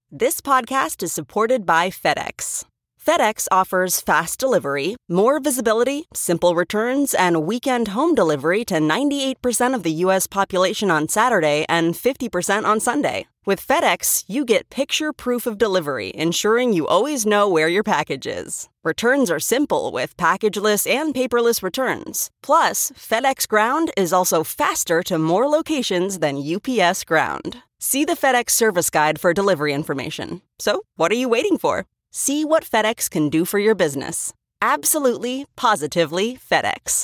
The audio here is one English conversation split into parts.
This podcast is supported by FedEx. FedEx offers fast delivery, more visibility, simple returns, and weekend home delivery to 98% of the U.S. population on Saturday and 50% on Sunday. With FedEx, you get picture proof of delivery, ensuring you always know where your package is. Returns are simple with packageless and paperless returns. Plus, FedEx Ground is also faster to more locations than UPS Ground. See the FedEx service guide for delivery information. So, what are you waiting for? See what FedEx can do for your business. Absolutely, positively FedEx.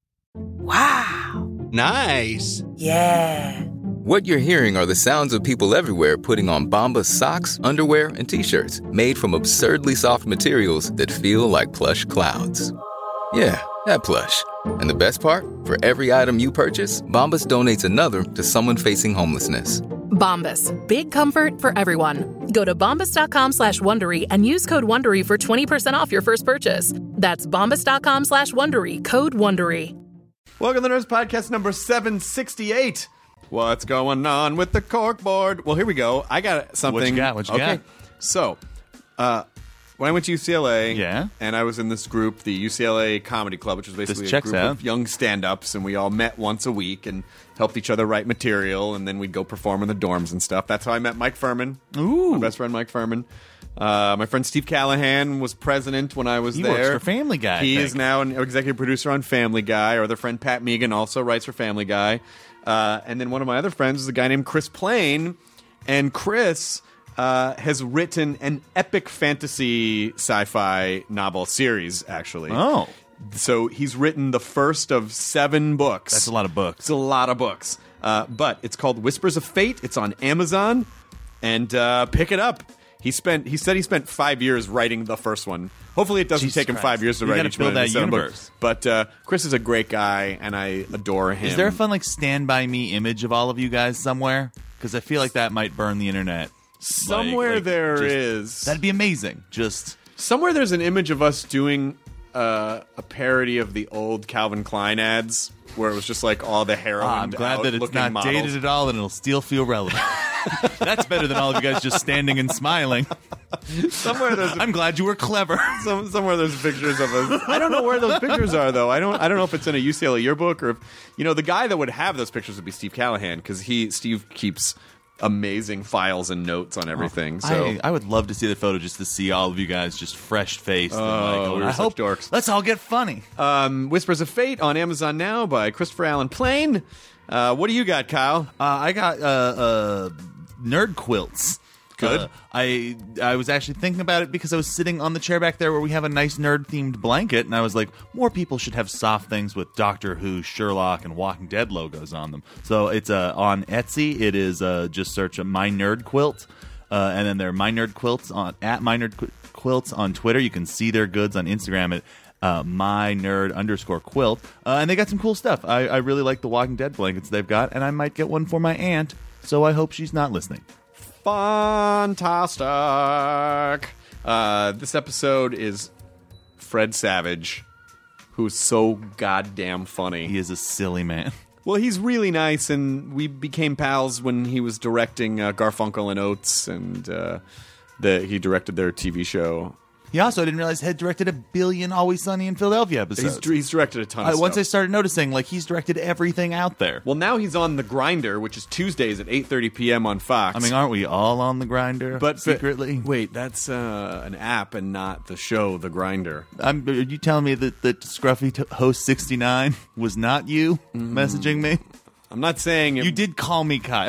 Wow. Nice. Yeah. What you're hearing are the sounds of people everywhere putting on Bombas socks, underwear, and T-shirts made from absurdly soft materials that feel like plush clouds. Yeah, that plush. And the best part? For every item you purchase, Bombas donates another to someone facing homelessness. Bombas. Big comfort for everyone. Go to bombas.com/Wondery and use code Wondery for 20% off your first purchase. That's bombas.com/Wondery. Code Wondery. Welcome to the Nerds Podcast number 768. What's going on with the corkboard? Well, here we go. I got something. What you got? So, when I went to UCLA, Yeah? and I was in this group, the UCLA Comedy Club, which was basically a group of young stand-ups, and we all met once a week and helped each other write material, and then we'd go perform in the dorms and stuff. That's how I met Mike Furman. Ooh. My best friend, Mike Furman. My friend Steve Callahan was president when I was there. He works for Family Guy. He is now an executive producer on Family Guy. Our other friend Pat Megan also writes for Family Guy. And then one of my other friends is a guy named Chris Plain. And Chris has written an epic fantasy sci-fi novel series, actually. Oh. So he's written the first of 7 books. That's a lot of books. It's a lot of books. But it's called Whispers of Fate. It's on Amazon. And pick it up. He said he spent 5 years writing the first one. Hopefully it doesn't take him 5 years to write each one of the 7 books. But Chris is a great guy, and I adore him. Is there a fun Stand By Me image of all of you guys somewhere? Because I feel like that might burn the internet. Somewhere there is. That'd be amazing. Somewhere there's an image of us doing a parody of the old Calvin Klein ads, where it was just like all the heroin. I'm glad that it's not models. dated at all, and it'll still feel relevant. That's better than all of you guys just standing and smiling. I'm glad you were clever. Somewhere there's pictures of us. I don't know where those pictures are, though. I don't know if it's in a UCLA yearbook or if, the guy that would have those pictures would be Steve Callahan, because Steve keeps amazing files and notes on everything. So I would love to see the photo just to see all of you guys just fresh faced. We're such dorks. Let's all get funny. Whispers of Fate on Amazon now by Christopher Allen Plain. What do you got, Kyle? I got nerd quilts. Good. I was actually thinking about it because I was sitting on the chair back there where we have a nice nerd-themed blanket, and I was like, more people should have soft things with Doctor Who, Sherlock, and Walking Dead logos on them. So it's on Etsy. It is just search My Nerd Quilt, and then there are My Nerd Quilts at My Nerd Quilts on Twitter. You can see their goods on Instagram at mynerd_quilt, and they got some cool stuff. I really like the Walking Dead blankets they've got, and I might get one for my aunt, so I hope she's not listening. Fantastic. This episode is Fred Savage, who's so goddamn funny. He is a silly man. Well, he's really nice, and we became pals when he was directing Garfunkel and Oates, and he directed their TV show. He also, I didn't realize, had directed 1 billion Always Sunny in Philadelphia episodes. He's directed a ton of stuff. Once I started noticing, he's directed everything out there. Well, now he's on The Grinder, which is Tuesdays at 8:30 p.m. on Fox. I mean, aren't we all on The Grinder? But secretly? Wait, that's an app and not the show, The Grinder. Are you telling me that Scruffy Host 69 was not you messaging me? I'm not saying you did call me Kyle.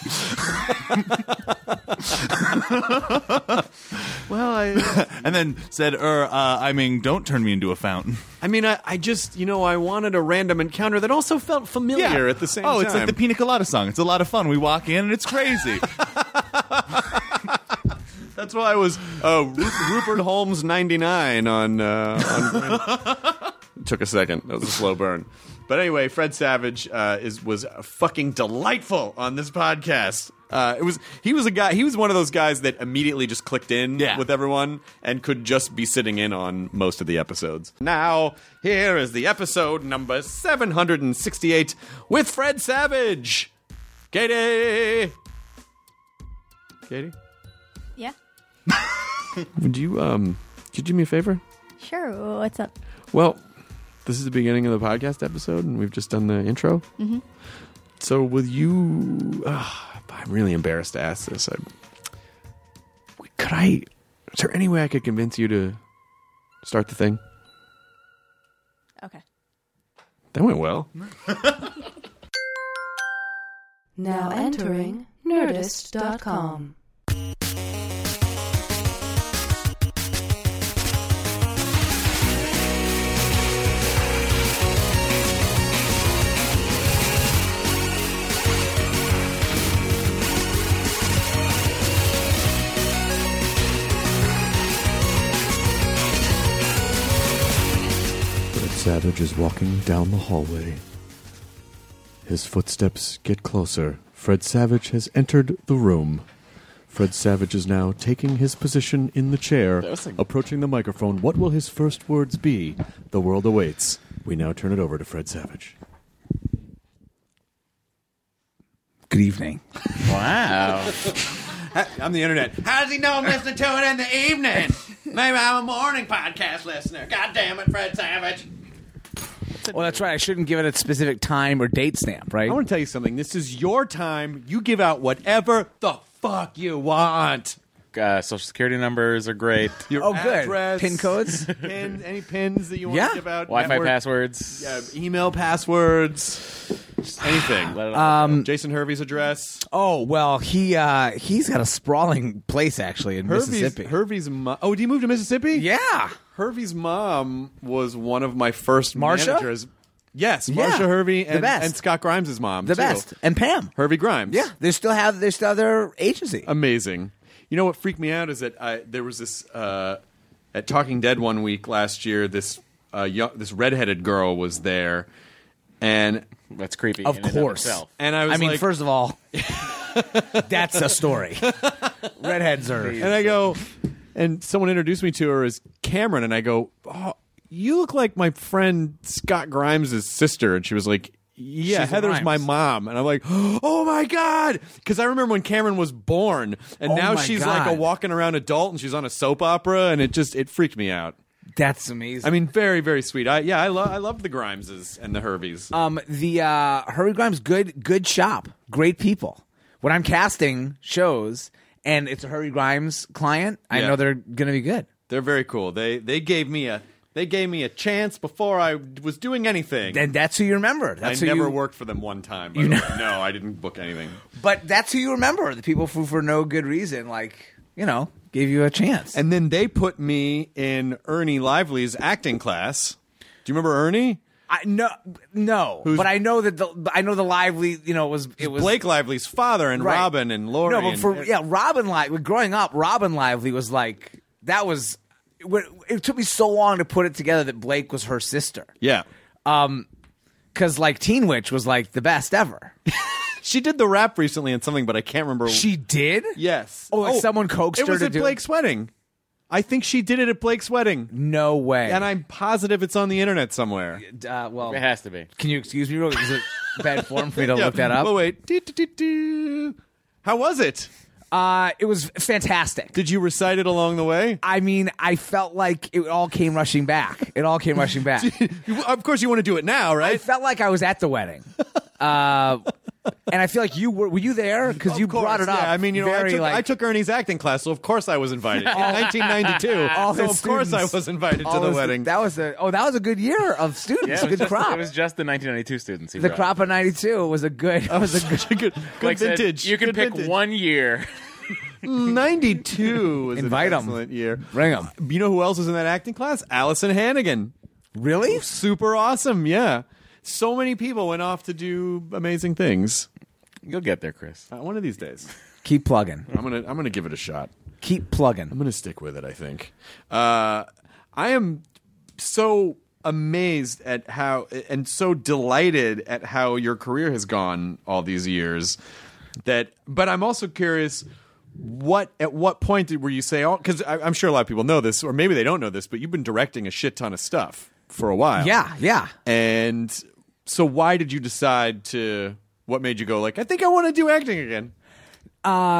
Well, and then said, don't turn me into a fountain. I mean, I just, I wanted a random encounter that also felt familiar at the same time. Oh, it's like the Pina Colada song. It's a lot of fun. We walk in and it's crazy. That's why I was Rupert Holmes 99 on It took a second. That was a slow burn. But anyway, Fred Savage was fucking delightful on this podcast. He was one of those guys that immediately just clicked in with everyone and could just be sitting in on most of the episodes. Now, here is the episode number 768 with Fred Savage. Katie? Yeah. Would you could you do me a favor? Sure. What's up? Well, this is the beginning of the podcast episode, and we've just done the intro. Mm-hmm. So, with you, I'm really embarrassed to ask this. Is there any way I could convince you to start the thing? Okay. That went well. Now entering Nerdist.com. Fred Savage is walking down the hallway. His footsteps get closer. Fred Savage has entered the room. Fred Savage is now taking his position in the chair, approaching the microphone. What will his first words be? The world awaits. We now turn it over to Fred Savage. Good evening. Wow. I'm the internet. How does he know I'm listening to it in the evening? Maybe I'm a morning podcast listener. God damn it, Fred Savage. Well, that's right. I shouldn't give it a specific time or date stamp, right? I want to tell you something. This is your time. You give out whatever the fuck you want. Social security numbers are great. Your good. address, Pin codes? any pins that you want Yeah. to give out. Wi-Fi network- passwords. email passwords. Anything. Let it all go. Jason Hervey's address. Oh, well, he's got a sprawling place, actually, in Mississippi. Hervey's mom. Oh, did you move to Mississippi? Yeah. Hervey's mom was one of my first Marsha? managers. Yes, Yeah, Marsha Hervey the and, best. and Scott Grimes' mom. The too. best. And Pam. Hervey Grimes. Yeah. They still have their agency. Amazing. You know what freaked me out is that there was this at Talking Dead one week last year. This this redheaded girl was there, and That's creepy. Of in and course. itself. I was like, first of all, that's a story. Redheads are... and I go, and someone introduced me to her as Cameron, and I go, oh, you look like my friend Scott Grimes' sister, and she was like, yeah, She's Heather's Grimes. my mom. And I'm like, oh my God. Because I remember when Cameron was born, and Oh now my she's like a God. walking around adult, and she's on a soap opera, and it freaked me out. That's amazing. I mean, very, very sweet. I love the Grimeses and the Herveys. The Hervey Grimes, good shop, great people. When I'm casting shows and it's a Hervey Grimes client, I Yeah. know they're gonna be good. They're very cool. They gave me a chance before I was doing anything. And that's who you remember. I That's who never you, worked for them one time. By the way. No, I didn't book anything. But that's who you remember. The people who, for no good reason, gave you a chance. And then they put me in Ernie Lively's acting class. Do you remember Ernie? No. But I know that the Lively, it was Blake Lively's father and Right. Robin and Lori. No, but Robin Lively. Growing up, Robin Lively was like that was. It took me so long to put it together that Blake was her sister. Yeah. Because Teen Witch was like the best ever. She did the rap recently in something, but I can't remember. She did? Yes. Oh, like someone coaxed it her was to at do it? Blake's wedding. I think she did it at Blake's wedding. No way. And I'm positive it's on the internet somewhere. Well, It has to be. can you excuse me real quick? Is it bad form for me to look that up? Oh, wait. Do. How was it? It was fantastic. Did you recite it along the way? I mean, I felt like it all came rushing back. It all came rushing back. Of course, you want to do it now, I right? felt like I was at the wedding. And I feel like you were you there? Because you Of course, brought it up. Yeah. I mean, very, I took Ernie's acting class, so of course I was invited. In 1992. all So his of course I students. was invited to all the those- wedding. That was a good year of students. Yeah, good crop. It was just the 1992 students. He The brought. crop of '92 was a good. good Blake said, vintage. you can Good pick vintage. one year. 92 was Invite an 'em. excellent year. Bring 'em. You know who else was in that acting class? Allison Hannigan. Really? Super awesome, yeah. So many people went off to do amazing things. You'll get there, Chris. One of these days, Keep plugging. I'm gonna give it a shot. Keep plugging. I'm gonna stick with it. I think. I am so amazed at how and so delighted at how your career has gone all these years. But I'm also curious. At what point were you say? Because I'm sure a lot of people know this, or maybe they don't know this, but you've been directing a shit ton of stuff for a while. Yeah. And so, why did you decide to? What made you go like? I think I want to do acting again.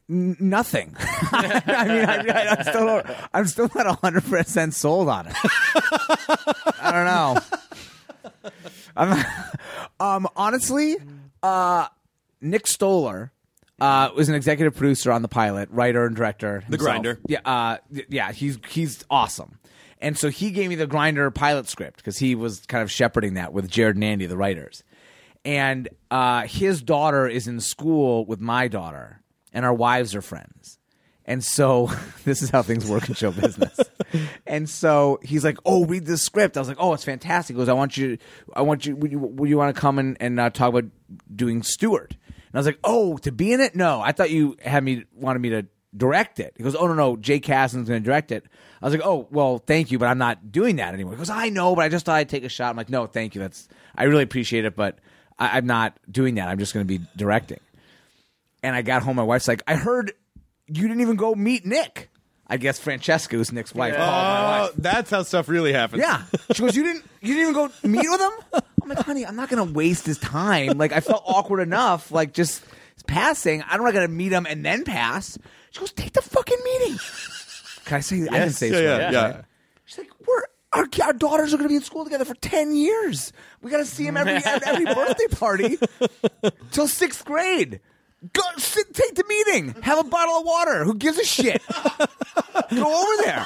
Nothing. I mean, I'm still not 100% sold on it. I don't know. Honestly, Nick Stoller was an executive producer on the pilot, writer and director himself. The Grinder. Yeah, he's awesome. And so he gave me the Grinder pilot script because he was kind of shepherding that with Jared and Andy, the writers. And his daughter is in school with my daughter, and our wives are friends. And so this is how things work in show business. And so he's like, "Oh, read this script." I was like, "Oh, it's fantastic." He goes, would you want to come and talk about doing Stewart? And I was like, "Oh, to be in it? No, I thought you wanted me to direct it." He goes, "Oh, no, Jay Kasdan's going to direct it." I was like, "Oh, well, thank you, but I'm not doing that anymore." He goes, "I know, but I just thought I'd take a shot." I'm like, "No, thank you. I really appreciate it, but I'm not doing that. I'm just going to be directing." And I got home. My wife's like, "I heard you didn't even go meet Nick." I guess Francesca, who's Nick's wife, called my wife. That's how stuff really happens. Yeah. She goes, You didn't even go meet with him? I'm like, "Honey, I'm not going to waste his time. Like, I felt awkward enough, like, just passing. I'm not going to meet him and then pass." She goes, "Take the fucking meeting." Can I say? Yes. I didn't say Yeah. Right? She's like, our daughters are going to be in school together for 10 years. We got to see him every birthday party till 6th grade. Go take the meeting. Have a bottle of water. Who gives a shit? Go over there.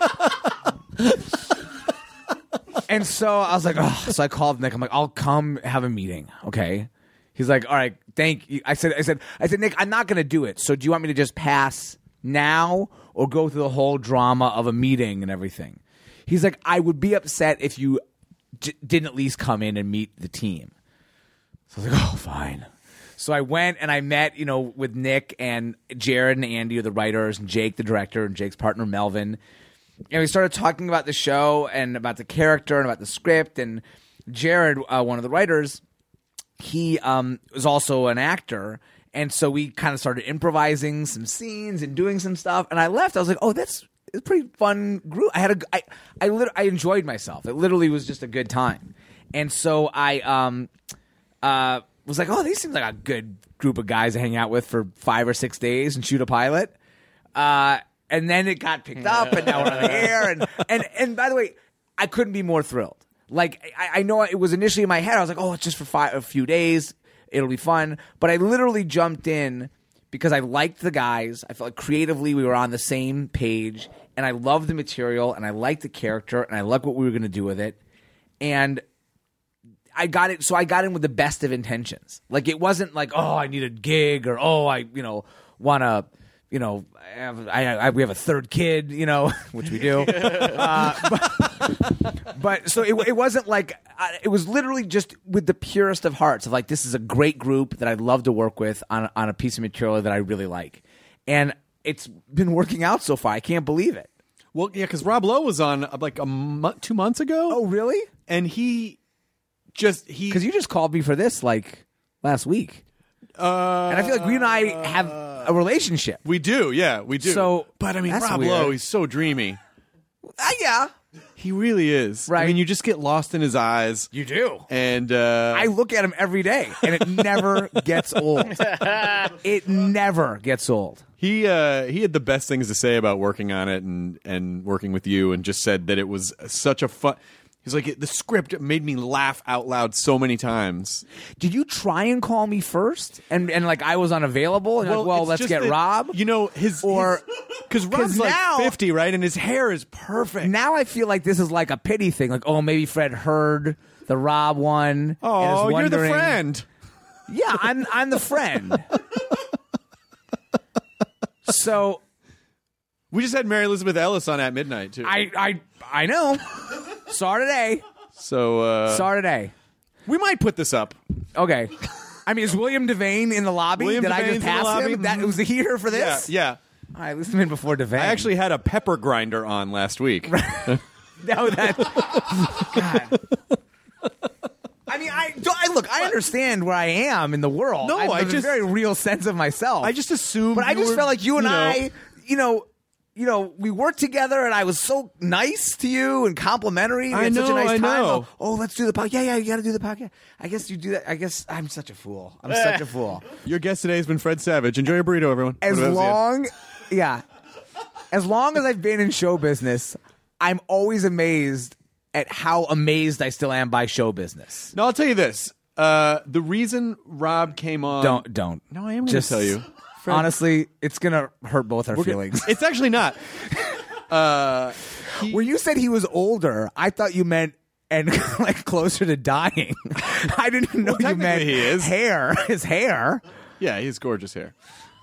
And so I was like, oh. So I called Nick. I'm like, "I'll come have a meeting, okay?" He's like, "All right, thank you." I said, "Nick, I'm not going to do it. So do you want me to just pass now or go through the whole drama of a meeting and everything?" He's like, "I would be upset if you didn't at least come in and meet the team." So I was like, "Oh, fine." So I went and I met, with Nick and Jared and Andy, the writers, and Jake, the director, and Jake's partner, Melvin. And we started talking about the show and about the character and about the script. And Jared, one of the writers, he was also an actor. And so we kind of started improvising some scenes and doing some stuff. And I left. I was like, "Oh, it's a pretty fun group." I enjoyed myself. It literally was just a good time. And so I was like, "Oh, these seem like a good group of guys to hang out with for 5 or 6 days and shoot a pilot." And then it got picked up, and now we're on the air. And by the way, I couldn't be more thrilled. Like, I know it was initially in my head. I was like, "Oh, it's just for a few days. It'll be fun." But I literally jumped in because I liked the guys. I felt like creatively we were on the same page, and I loved the material, and I liked the character, and I liked what we were going to do with it. And I got it. So I got in with the best of intentions. Like, it wasn't like, "Oh, I need a gig," or, "Oh, I want to, we have a third kid," which we do. But so it wasn't like it was literally just with the purest of hearts of like, this is a great group that I'd love to work with on a piece of material that I really like, and it's been working out so far. I can't believe it. Well, yeah, because Rob Lowe was on like 2 months ago. Oh, really? And he because you just called me for this like last week, and I feel like we and I have a relationship. We do, yeah, we do. So, but I mean, that's Rob weird. Lowe, he's so dreamy. Yeah, he really is. Right. I mean, you just get lost in his eyes. You do. And I look at him every day, and it never gets old. It never gets old. He had the best things to say about working on it and working with you, and just said that it was such a fun. He's like, the script made me laugh out loud so many times. Did you try and call me first? And like I was unavailable? And let's get Rob? Because Rob's like 50, right? And his hair is perfect. Now I feel like this is like a pity thing. Like, oh, maybe Fred heard the Rob one. Oh, you're the friend. Yeah, I'm the friend. So we just had Mary Elizabeth Ellis on at midnight too. I know. Saw her today. Saw her today. We might put this up. Okay. I mean, is William Devane in the lobby? Did I just pass him? That was he here for this? Yeah. All right, listen in before Devane. I actually had a pepper grinder on last week. God. I mean, I understand where I am in the world. No, I have a very real sense of myself. I just assumed, but I just felt like you and I, we worked together, and I was so nice to you and complimentary. We had such a nice I time. know. Oh, let's do the podcast. Yeah, you got to do the podcast. I guess you do that. I guess I'm such a fool. I'm such a fool. Your guest today has been Fred Savage. Enjoy your burrito, everyone. As What about you? long as I've been in show business, I'm always amazed at how amazed I still am by show business. No, I'll tell you this. The reason Rob came on... Don't. No, I am going to tell you. Fred, Honestly, it's gonna hurt both our feelings. It's actually not. When you said he was older, I thought you meant and like closer to dying. I didn't know you meant he is. hair. His hair. Yeah, he has gorgeous hair.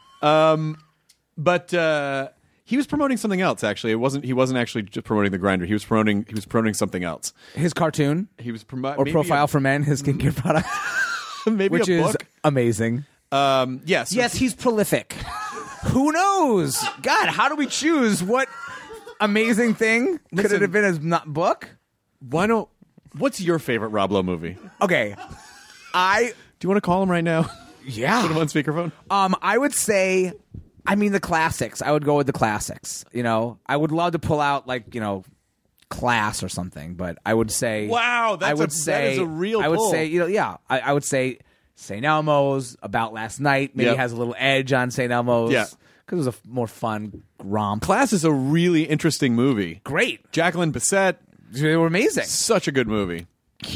But he was promoting something else. Actually, he wasn't actually just promoting the grinder. He was promoting something else. His cartoon He was promoting Profile for Men, his skincare product, maybe which a is book. amazing. Yes. Yes, he's prolific. Who knows? God, how do we choose what amazing thing could it Listen. have been as not book? Why don't? What's your favorite Rob Lowe movie? Okay, Do you want to call him right now? yeah. Put him on speakerphone. I would say, the classics. I would go with the classics. I would love to pull out Class or something, but I would say, Wow, that is a real I would pull. say, I would say St. Elmo's, About Last Night, maybe Yep. has a little edge on St. Elmo's. Yeah. Because it was a more fun romp. Class is a really interesting movie. Great. Jacqueline Bisset, They were amazing. such a good movie.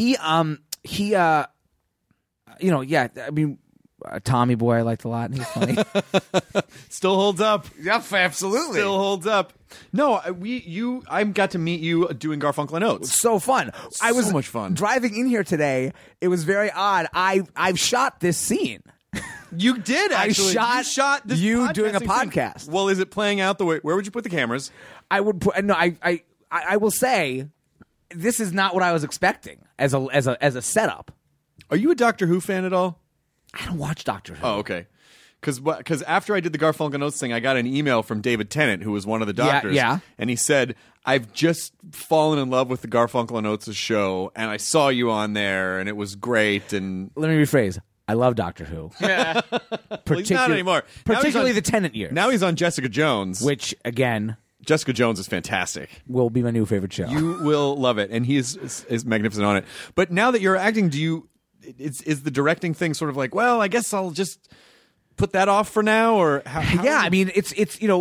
Tommy Boy I liked a lot. He's funny. Still holds up. Yep, absolutely. Still holds up. No, I got to meet you doing Garfunkel and Oates. So fun. I was So much fun. driving in here today. It was very odd. I've shot this scene. You did actually. shot you shot this you doing a podcasting thing. podcast. Well, is it playing out the way? Where would you put the cameras? I would put no. I will say, this is not what I was expecting as a setup. Are you a Doctor Who fan at all? I don't watch Doctor Who. Oh, okay. Because after I did the Garfunkel and Oates thing, I got an email from David Tennant, who was one of the doctors. yeah. And he said, I've just fallen in love with the Garfunkel and Oates show, and I saw you on there, and it was great. And Let me rephrase. I love Doctor Who. well, he's not anymore. Now he's Particularly on- the Tennant years. Now he's on Jessica Jones. which again Jessica Jones is fantastic. will be my new favorite show. You will love it, and he is magnificent on it. But now that you're acting, is the directing thing sort of like, well, I guess I'll just put that off for now, or how yeah, it's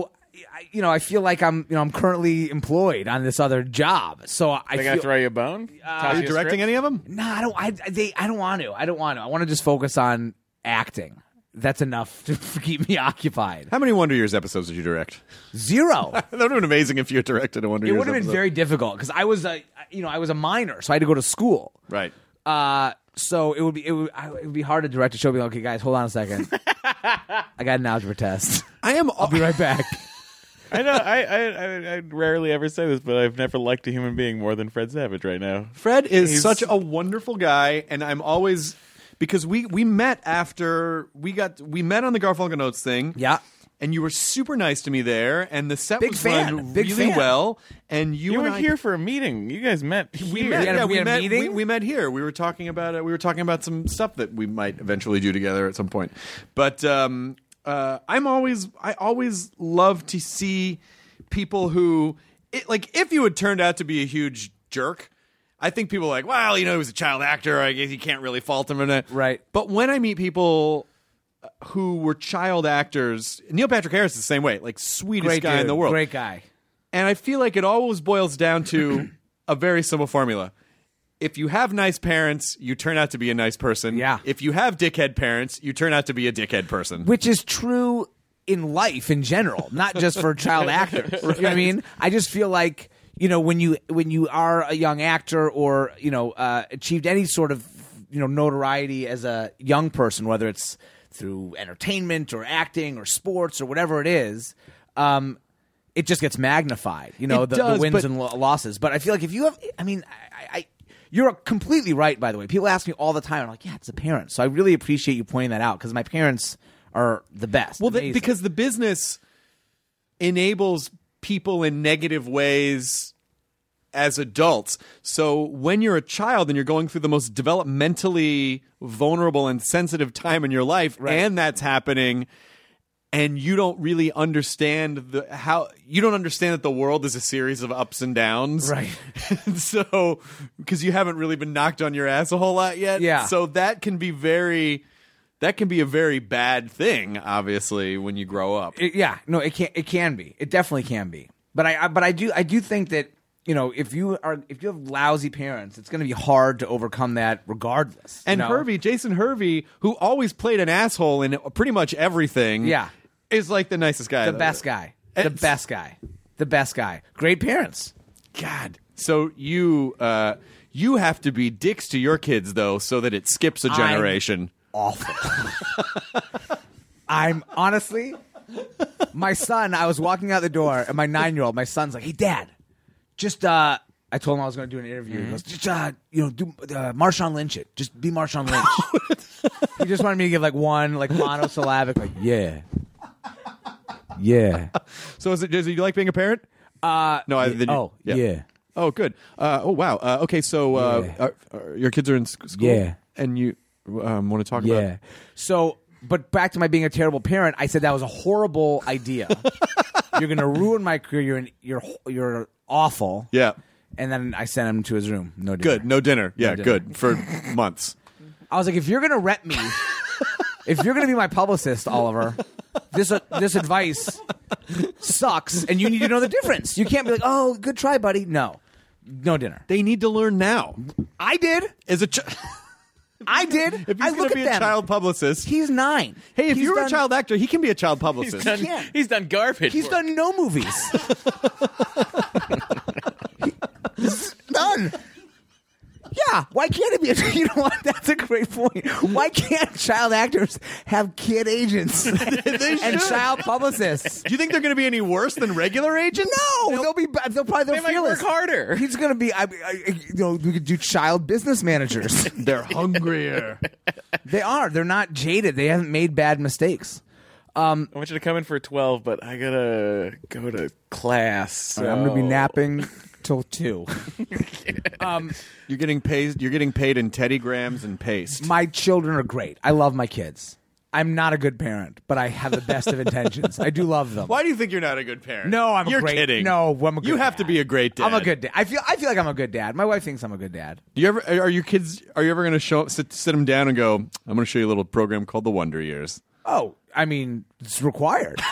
I feel like I'm currently employed on this other job, so I They feel gonna throw you a bone? Are you directing any of them? no, I don't. I don't want to. I don't want to. I want to just focus on acting. That's enough to keep me occupied. How many Wonder Years episodes did you direct? 0. That would have been amazing if you had directed a Wonder It Years would have been episode. very difficult because I was a minor, so I had to go to school. Right. So it would be hard to direct a show. Be like, okay, guys, hold on a second. I got an algebra test. I'll Be right back. I know. I rarely ever say this, but I've never liked a human being more than Fred Savage right now. Fred is He's- such a wonderful guy, and I'm always because we met after we met on the Garfunkel and Oates thing. Yeah. And you were super nice to me there, and the set Big was fan. run Big really fan. well. And You and were I, here for a meeting. You guys met. We here. met. had a- Yeah, we had a meeting? We met here. We were talking about it. We were talking about some stuff that we might eventually do together at some point. But I always love to see people who, if you had turned out to be a huge jerk. I think people are like, well, he was a child actor. I guess you can't really fault him in it. Right. But when I meet people who were child actors, Neil Patrick Harris is the same way, sweetest Great guy dude. in the world. Great guy. And I feel like it always boils down to a very simple formula. If you have nice parents, you turn out to be a nice person. Yeah. If you have dickhead parents, you turn out to be a dickhead person. Which is true in life in general, not just for child actors. You know what I mean? I just feel like, when you are a young actor or, achieved any sort of, notoriety as a young person, whether it's through entertainment or acting or sports or whatever it is, it just gets magnified, It the does, wins but- and losses. But I feel like if you have, you're completely right, by the way. People ask me all the time, I'm like, yeah, it's the parents. So I really appreciate you pointing that out because my parents are the best. Well, Amazing. because the business enables people in negative ways as adults. So when you're a child and you're going through the most developmentally vulnerable and sensitive time in your life, Right. and that's happening, and you don't really understand that the world is a series of ups and downs. Right. So, because you haven't really been knocked on your ass a whole lot yet. Yeah. So that can be a very bad thing, obviously, when you grow up. It can be. It definitely can be. But I do think that, you know, if you have lousy parents, it's going to be hard to overcome that regardless. And you know? Jason Hervey, who always played an asshole in pretty much everything, is like the nicest guy. The best guy. The best guy. Great parents. God. So you have to be dicks to your kids, though, so that it skips a generation. Awful. I'm honestly, my son, I was walking out the door, and my 9-year-old, my son's like, "Hey, Dad, just I told him I was going to do an interview. He goes, "Just do Marshawn Lynch it. Just be Marshawn Lynch." He just wanted me to give like one like monosyllabic, like yeah. So does he like being a parent? No. Yeah. Oh, good. Oh, wow. Okay, so your kids are in school. Yeah. And you want to talk about? Yeah. So, but back to my being a terrible parent, I said that was a horrible idea. You're going to ruin my career. You're awful. Yeah. And then I sent him to his room. No dinner. Good. No dinner. Yeah, dinner. good. For months. I was like, if you're going to rep me, if you're going to be my publicist, Oliver, this advice sucks, and you need to know the difference. You can't be like, "Oh, good try, buddy." No dinner. They need to learn now. I did. I did. If he's I going look to be at a them. child publicist. He's 9. Hey, if He's you're done- a child actor, he can be a child publicist. He's done garbage. He's done no movies. He's done. Yeah, why can't it be? You know what? That's a great point. Why can't child actors have kid agents and child publicists? Do you think they're going to be any worse than regular agents? No, they'll They might feel work us. harder. He's going to be. We could do child business managers. They're hungrier. They are. They're not jaded. They haven't made bad mistakes. I want you to come in for 12, but I gotta go to class. So. I'm going to be napping till 2. You're getting paid in Teddy Grahams and paste. My children are great. I love my kids. I'm not a good parent, but I have the best of intentions. I do love them. Why do you think you're not a good parent? No, I'm You're a great. kidding. No, I'm a good You have to dad. be a great dad. I'm a good dad. I feel like I'm a good dad. My wife thinks I'm a good dad. Do you ever? Are your kids? Are you ever going to sit them down and go? I'm going to show you a little program called The Wonder Years. Oh, I mean, it's required.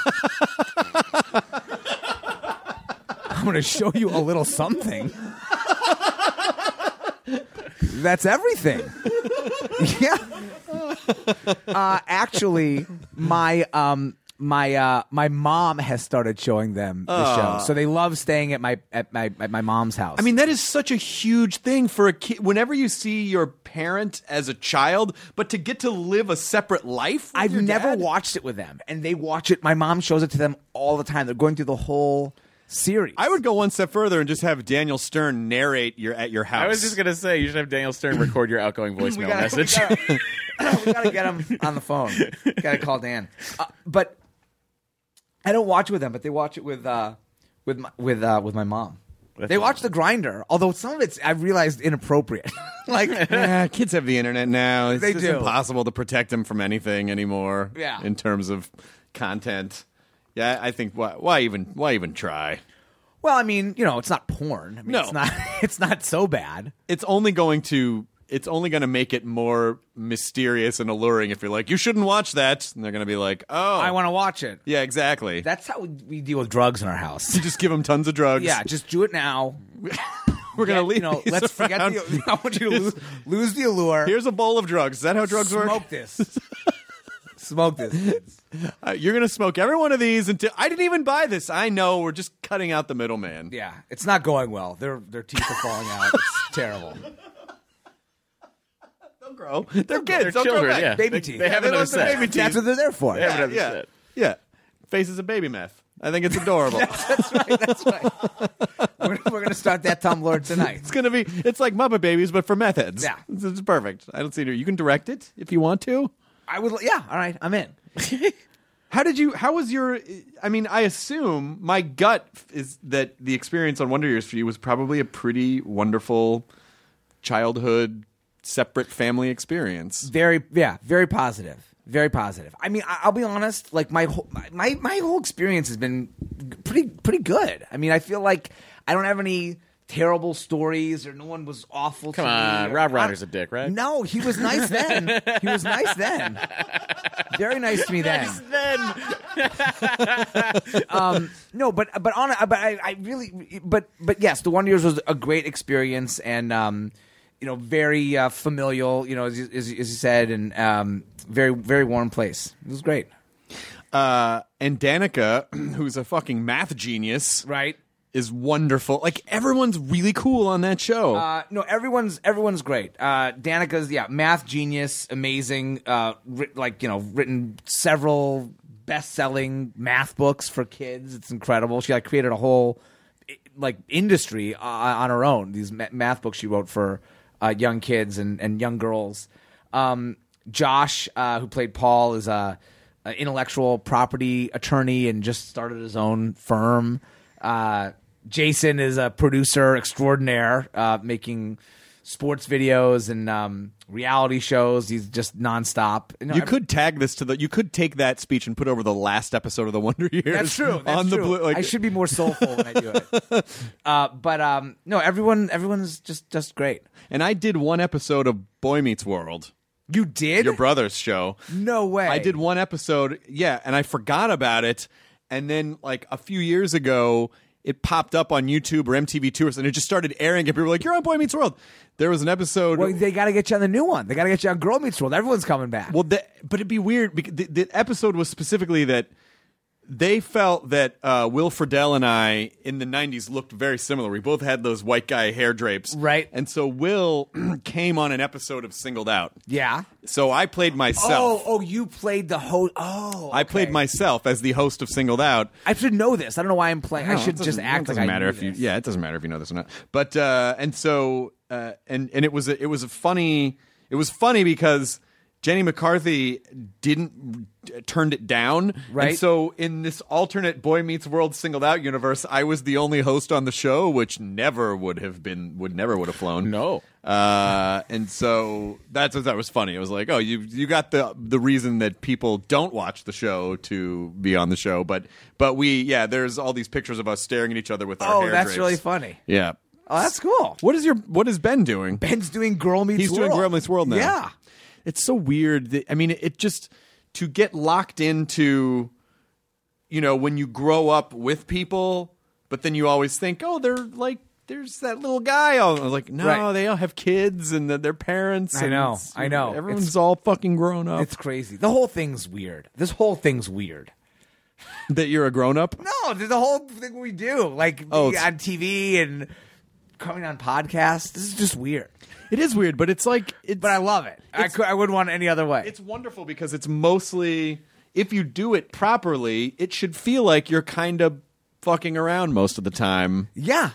I'm going to show you a little something. That's everything. Yeah. Actually, my mom has started showing them the show, so they love staying at my mom's house. I mean, that is such a huge thing for a kid. Whenever you see your parent as a child, but to get to live a separate life. With I've your never dad? watched it with them, and they watch it. My mom shows it to them all the time. They're going through the whole series. I would go one step further and just have Daniel Stern narrate at your house. I was just gonna say you should have Daniel Stern record your outgoing voicemail message. We gotta get him on the phone. Gotta call Dan. But I don't watch it with them, but they watch it with my mom. They watch The Grinder, although some of it's I've realized inappropriate. Like, kids have the internet now. It's They just do. impossible to protect them from anything anymore. Yeah. In terms of content. Yeah, I think why even try? well, I mean, it's not porn. I mean, No. it's not so bad. It's only going to make it more mysterious and alluring if you're like, you shouldn't watch that. And they're going to be like, oh. I want to watch it. Yeah, exactly. That's how we deal with drugs in our house. You just give them tons of drugs. Yeah, just do it now. We're going to leave these Let's forget around. I want you to lose the allure. Here's a bowl of drugs. Is that how drugs work? Smoke this. Smoke this. Kids. You're going to smoke every one of these until I didn't even buy this. I know. We're just cutting out the middleman. Yeah, it's not going well. Their teeth are falling out. It's terrible. They'll grow. They're kids. They're They'll grow children, back. yeah. Baby They- teeth. they have Yeah, another those are set. baby teeth. That's what they're there for. They have another Yeah. set. Yeah. Faces of baby meth. I think it's adorable. That's right. We're going to start that Tumblr tonight. It's like Muppet Babies, but for meth heads. Yeah. It's perfect. I don't see you can direct it if you want to. I would. Yeah. All right. I'm in. How was your, I mean, I assume my gut is that the experience on Wonder Years for you was probably a pretty wonderful childhood, separate family experience. Very positive. Very positive. I mean, I'll be honest. Like my whole experience has been pretty good. I mean, I feel like I don't have any terrible stories, or no one was awful to Come me. on, Rob Reiner's a dick, right? No, he was nice then. He was nice then. Very nice to me then. No, but yes, the Wonder Years was a great experience, and very familial. As you said, and very very warm place. It was great. And Danica, who's a fucking math genius, Right. is wonderful. Like, everyone's really cool on that show. No, everyone's great. Danica's math genius, amazing. Written several best-selling math books for kids. It's incredible. She created a whole industry on her own. These math books she wrote for young kids and young girls. Josh, who played Paul, is an intellectual property attorney and just started his own firm. Jason is a producer extraordinaire, making sports videos and reality shows. He's just nonstop. You could tag this to you could take that speech and put over the last episode of the Wonder Years. That's true. The blue, I should be more soulful when I do it. No, everyone's just great. And I did one episode of Boy Meets World. You did? Your brother's show. No way. I did one episode, and I forgot about it. And then, a few years ago, it popped up on YouTube or MTV2 and it just started airing. And people were like, "You're on Boy Meets World." There was an episode. Well, they got to get you on the new one. They got to get you on Girl Meets World. Everyone's coming back. Well, but it'd be weird because the episode was specifically that they felt that Will Friedle and I in the 90s looked very similar. We both had those white guy hair drapes. Right. And so Will came on an episode of Singled Out. Yeah. So I played myself. Oh, you played the host. Oh, okay. I played myself as the host of Singled Out. I should know this. I don't know why I'm playing. I should just act like I matter knew if you. this. Yeah, it doesn't matter if you know this or not. But and so and it was a funny. It was funny because Jenny McCarthy turned it down. Right. And so in this alternate Boy Meets World Singled Out universe, I was the only host on the show, which never would have flown. No. And so that was funny. It was like, oh, you got the reason that people don't watch the show to be on the show, but there's all these pictures of us staring at each other with our hair Oh, that's drapes. really funny. Yeah. Oh, that's cool. What is Ben doing? Ben's doing Girl Meets He's World. doing Girl Meets World now. Yeah. It's so weird. It just to get locked into, when you grow up with people, but then you always think, oh, they're like, there's that little guy. I was like, no, Right. they all have kids and their parents. I know. Everyone's all fucking grown up. It's crazy. The whole thing's weird. This whole thing's weird. That you're a grown up? No, the whole thing we do, being on TV and coming on podcasts. This is just weird. It is weird, but it's like... But I love it. I wouldn't want it any other way. It's wonderful because it's mostly... If you do it properly, it should feel like you're kind of fucking around most of the time. Yeah.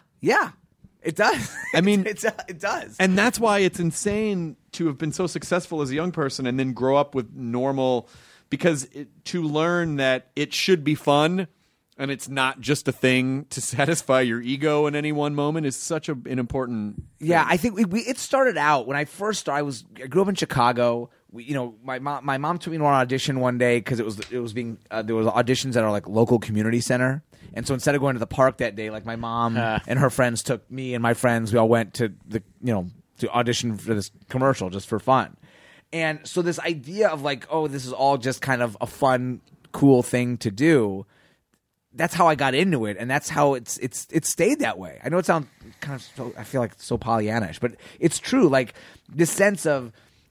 It does. I mean... it does. And that's why it's insane to have been so successful as a young person and then grow up with normal... Because to learn that it should be fun... And it's not just a thing to satisfy your ego in any one moment is such an important thing. Yeah, I think it started out when I first started. I grew up in Chicago. My mom took me to an audition one day because there was auditions at our local community center. And so instead of going to the park that day, my mom and her friends took me and my friends. We all went to to audition for this commercial just for fun. And so this idea of this is all just kind of a fun, cool thing to do. That's how I got into it, and that's how it's stayed that way. I know it sounds kind of I feel like so Pollyannish, but it's true. This sense of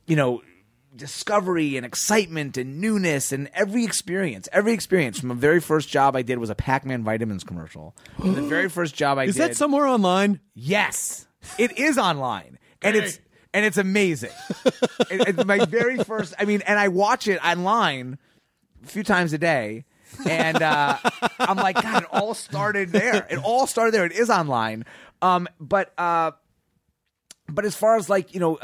discovery and excitement and newness and every experience from the very first job I did was a Pac-Man vitamins commercial. From the very first job I did. Is that somewhere online? Yes, it is online, and it's amazing. It's my very first. And I watch it online a few times a day. And I'm like, God, it all started there. It is online. But as far as we would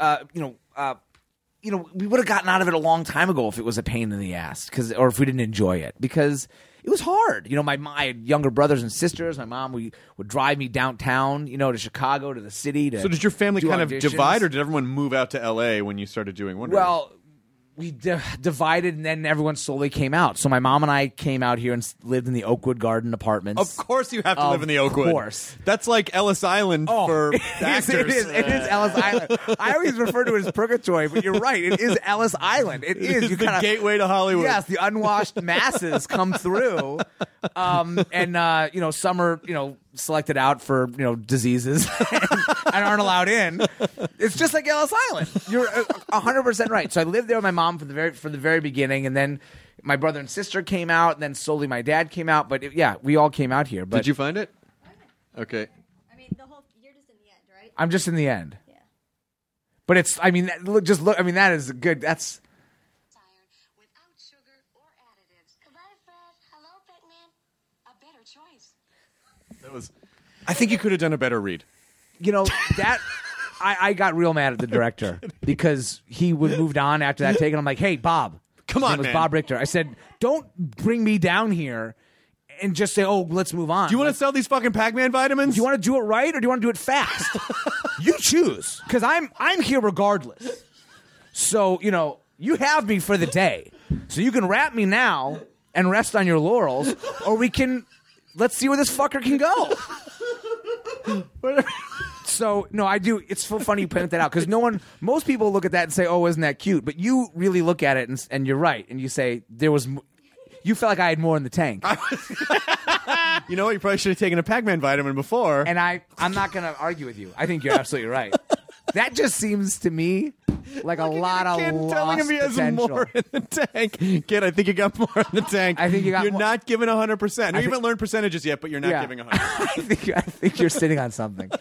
have gotten out of it a long time ago if it was a pain in the ass, or if we didn't enjoy it, because it was hard. My younger brothers and sisters, my mom would drive me downtown, to Chicago, to the city. So did your family kind of auditions. divide, or did everyone move out to L.A. when you started doing Wonder Years? Well, we divided, and then everyone slowly came out. So my mom and I came out here and lived in the Oakwood Garden Apartments. Of course you have to live in the Oakwood. Of course. That's like Ellis Island for actors. It is Ellis Island. I always refer to it as purgatory, but you're right. It is Ellis Island. It is. You the gateway to Hollywood. Yes, the unwashed masses come through. And some are, selected out for, diseases and aren't allowed in. It's just like Ellis Island. You're 100% right. So I lived there with my mom from the very beginning, and then my brother and sister came out, and then slowly my dad came out. But we all came out here. But did you find it? Okay. I mean, you're just in the end, right? I'm just in the end. Yeah. But it's, I mean, look. I mean, that is good. That's. Without sugar or additives. Goodbye, Fred. Hello, Pac-Man. A better choice. That was. I think you could have done a better read. That I got real mad at the director because he would moved on after that take, and I'm like, hey, Bob. Come His on, name was man. Bob Richter. I said, don't bring me down here and just say, oh, let's move on. Do you want to sell these fucking Pac-Man vitamins? Do you want to do it right or do you want to do it fast? You choose, because I'm here regardless. So, you have me for the day. So you can wrap me now and rest on your laurels, or let's see where this fucker can go. So, no, I do. It's so funny you point that out, because most people look at that and say, oh, isn't that cute? But you really look at it and you're right. And you say, you felt like I had more in the tank. You know what? You probably should have taken a Pac-Man vitamin before. And I'm not going to argue with you. I think you're absolutely right. That just seems to me like a lot of lost telling him he has potential. more in the tank. Kid, I think you got more in the tank. I think you got You're more. not giving 100%. You haven't learned percentages yet, but you're not giving 100%. I think you're sitting on something.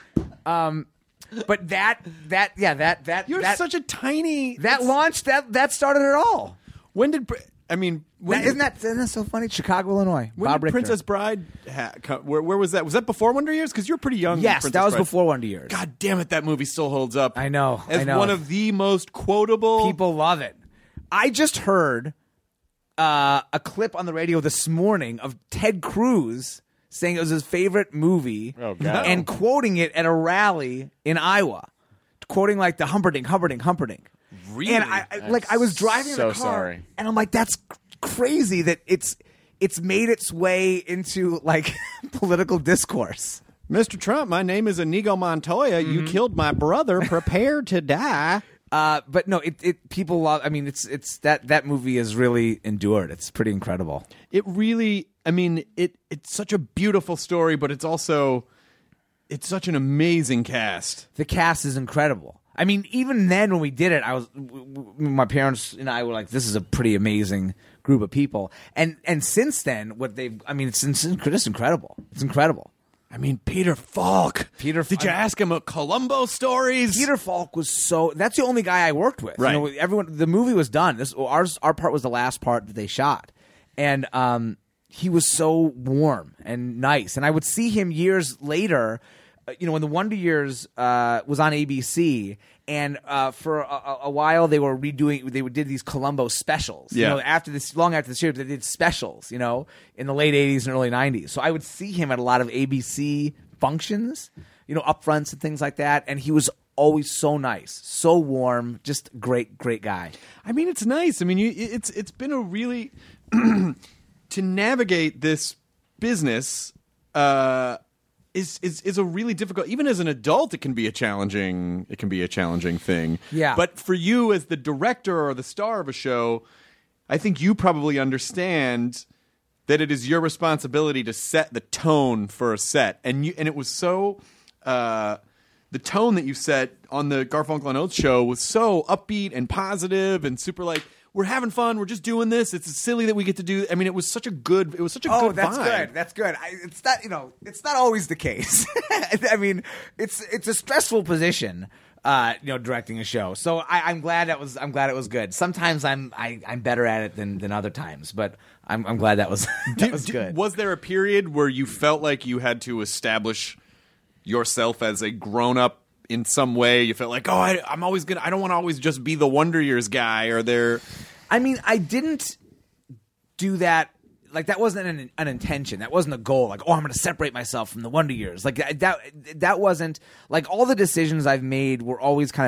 But that You're such a tiny. that launched that started it all. When did Isn't that so funny? Chicago, Illinois. when Bob did Richter. Princess Bride? Where was that? Was that before Wonder Years? Because you're pretty young. when Yes, Princess that was Bride. before Wonder Years. God damn it, that movie still holds up. I know. As one of the most quotable. People love it. I just heard a clip on the radio this morning of Ted Cruz saying it was his favorite movie and quoting it at a rally in Iowa, quoting like the Humperdinck. Really? And I was driving in so the car, sorry. and I'm like, that's crazy that it's made its way into like political discourse. Mr. Trump, my name is Inigo Montoya. Mm-hmm. You killed my brother. Prepare to die. But no, it people love. I mean, it's that movie has really endured. It's pretty incredible. It really, I mean, it's such a beautiful story, but it's such an amazing cast. The cast is incredible. I mean, even then when we did it, my parents and I were like, "This is a pretty amazing group of people." And since then, it's just incredible. It's incredible. I mean, Peter Falk. Did you ask him about Columbo stories? Peter Falk was that's the only guy I worked with. Right. The movie was done. Our part was the last part that they shot. And he was so warm and nice. And I would see him years later, when the Wonder Years was on ABC, and for a while they did these Columbo specials. Yeah. Long after the series, they did specials, in the late 80s and early 90s. So I would see him at a lot of ABC functions, upfronts and things like that. And he was always so nice, so warm, just great guy. I mean, it's nice. I mean, it's been a really to navigate this business is a really difficult. Even as an adult, it can be a challenging thing. Yeah. But for you as the director or the star of a show, I think you probably understand that it is your responsibility to set the tone for a set, and it was so. The tone that you set on the Garfunkel and Oates show was so upbeat and positive and super like, we're having fun. We're just doing this. It's silly that we get to do. I mean, it was such a good. Good that's vibe. good. That's good. It's not. It's not always the case. I mean, it's a stressful position. Directing a show. So I'm glad it was good. Sometimes I'm better at it than other times, but I'm glad that was good. Was there a period where you felt like you had to establish yourself as a grown up? In some way, you felt like, I don't want to always just be the Wonder Years guy. Or there, I mean, I didn't do that. Like that wasn't an intention. That wasn't a goal. Like, I'm going to separate myself from the Wonder Years. Like that wasn't like all the decisions I've made were always kind of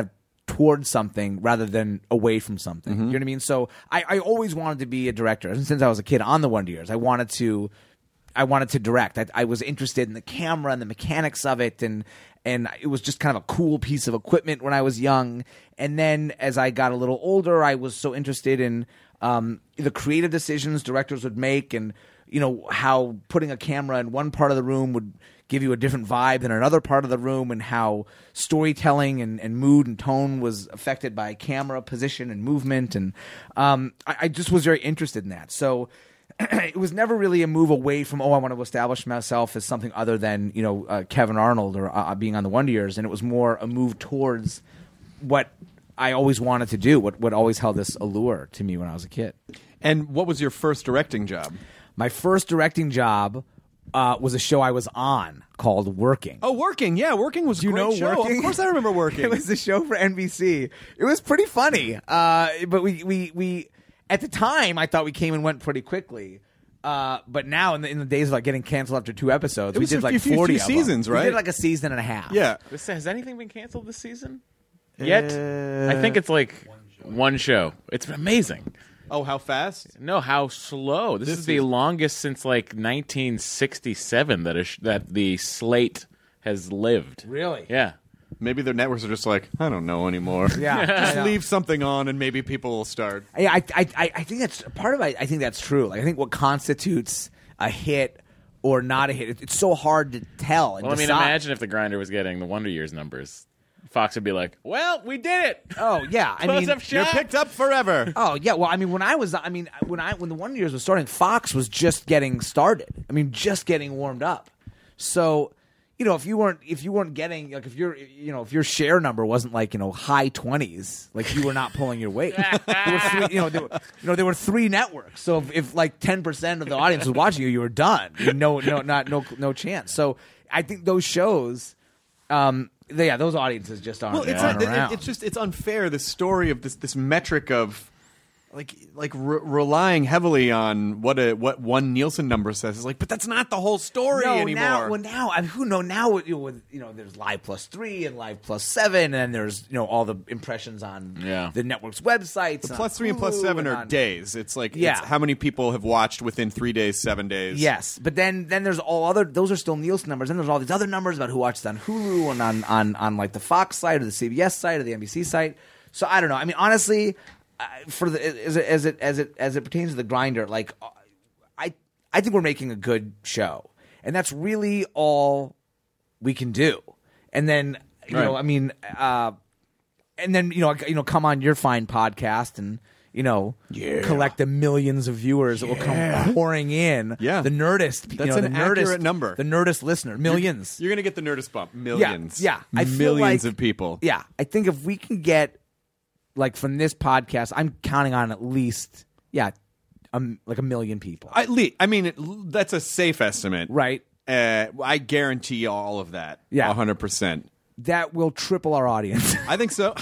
towards something rather than away from something. You know what I mean? So I always wanted to be a director. And since I was a kid on the Wonder Years, I wanted to direct. I was interested in the camera and the mechanics of it, and it was just kind of a cool piece of equipment when I was young. And then as I got a little older, I was so interested in the creative decisions directors would make, and how putting a camera in one part of the room would give you a different vibe than another part of the room, and how storytelling and mood and tone was affected by camera position and movement. And I just was very interested in that. So it was never really a move away from, I want to establish myself as something other than, Kevin Arnold or being on the Wonder Years. And it was more a move towards what I always wanted to do, what always held this allure to me when I was a kid. And what was your first directing job? My first directing job was a show I was on called Working. Oh, Working. Yeah, Working was a great show. Working? Of course I remember Working. It was a show for NBC. It was pretty funny. But we at the time, I thought we came and went pretty quickly. But now, in the days of getting canceled after 2 episodes, we did 40 few of seasons, them. right? We did like a season and a half. Yeah. Has anything been canceled this season? Yet? I think it's one show. It's amazing. Oh, how fast? No, how slow. This is the longest since 1967 that the slate has lived. Really? Yeah. Maybe their networks are just like, I don't know anymore. Yeah. Just leave something on and maybe people will start. Yeah, I think that's part of it. I think that's true. I think what constitutes a hit or not a hit, it's so hard to tell. And Well, decide. imagine if the Grinder was getting the Wonder Years numbers. Fox would be like, "Well, we did it." Oh yeah, Close up shop. You're picked up forever. Oh yeah, well, when the Wonder Years was starting, Fox was just getting started. Just getting warmed up. So, if you weren't getting if your share number wasn't high 20s, you were not pulling your weight. There were 3 networks. So if 10% of the audience was watching you were done. No chance. So I think those shows. Those audiences just aren't. Well, it's unfair. This story of this metric of relying heavily on what one Nielsen number says is but that's not the whole story anymore. Now there's Live Plus 3 and Live Plus 7, and then there's all the impressions on the network's websites. The Plus 3 and Plus 7 are days. It's it's how many people have watched within 3 days, 7 days. Yes, but then there's all other. Those are still Nielsen numbers. Then there's all these other numbers about who watches on Hulu and on the Fox site or the CBS site or the NBC site. So I don't know. Honestly. As it pertains to the Grinder, I think we're making a good show, and that's really all we can do. And then and then come on your fine podcast and collect the millions of viewers that will come pouring in. Yeah, the Nerdist. That's an accurate number. The Nerdist listener, millions. You're gonna get the Nerdist bump. Millions. Yeah. I feel millions of people. Yeah, I think if we can get. From this podcast, I'm counting on at least, a million people. That's a safe estimate. Right. I guarantee all of that. Yeah. 100%. That will triple our audience. I think so.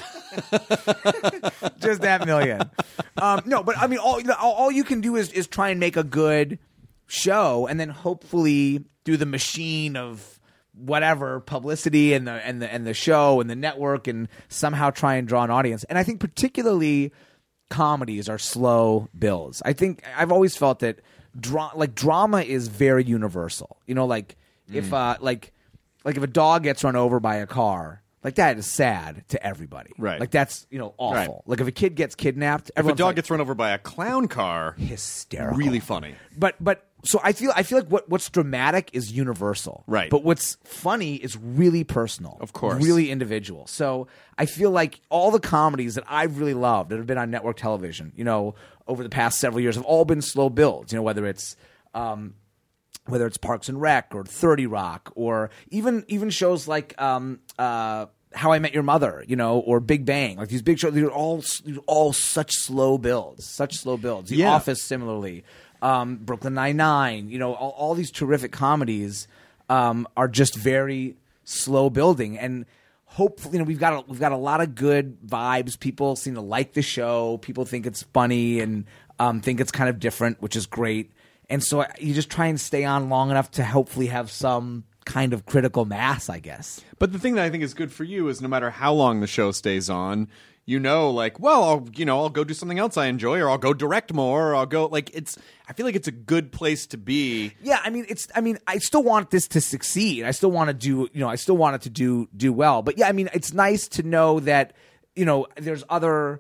Just that million. No, but all you can do is try and make a good show, and then hopefully do the machine of whatever publicity and the show and the network, and somehow try and draw an audience. And I think particularly comedies are slow builds. I think I've always felt that drama is very universal. If if a dog gets run over by a car, that is sad to everybody. Right. That's awful. Right. If a kid gets kidnapped, if a dog gets run over by a clown car, hysterical, really funny. But so I feel like what's dramatic is universal, right? But what's funny is really personal, of course, really individual. So I feel like all the comedies that I've really loved that have been on network television, over the past several years, have all been slow builds. Whether it's Parks and Rec or 30 Rock, or even shows like How I Met Your Mother, or Big Bang, these big shows. These are all such slow builds. The Office, similarly. Brooklyn Nine-Nine, all these terrific comedies are just very slow building, and hopefully, we've got a lot of good vibes. People seem to like the show. People think it's funny and think it's kind of different, which is great. And so you just try and stay on long enough to hopefully have some kind of critical mass, I guess. But the thing that I think is good for you is no matter how long the show stays on, like, well, I'll go do something else I enjoy, or I'll go direct more, or I'll go I feel like it's a good place to be. Yeah, I still want this to succeed. I still want to do, I still want it to do well. But yeah, it's nice to know that, there's other,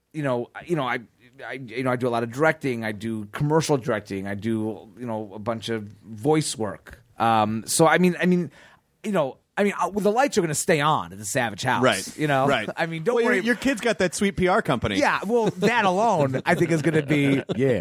I do a lot of directing. I do commercial directing. I do, a bunch of voice work. So the lights are going to stay on at the Savage House, right? Right. Don't worry. Your kid's got that sweet PR company. Yeah. Well, that alone, I think is going to be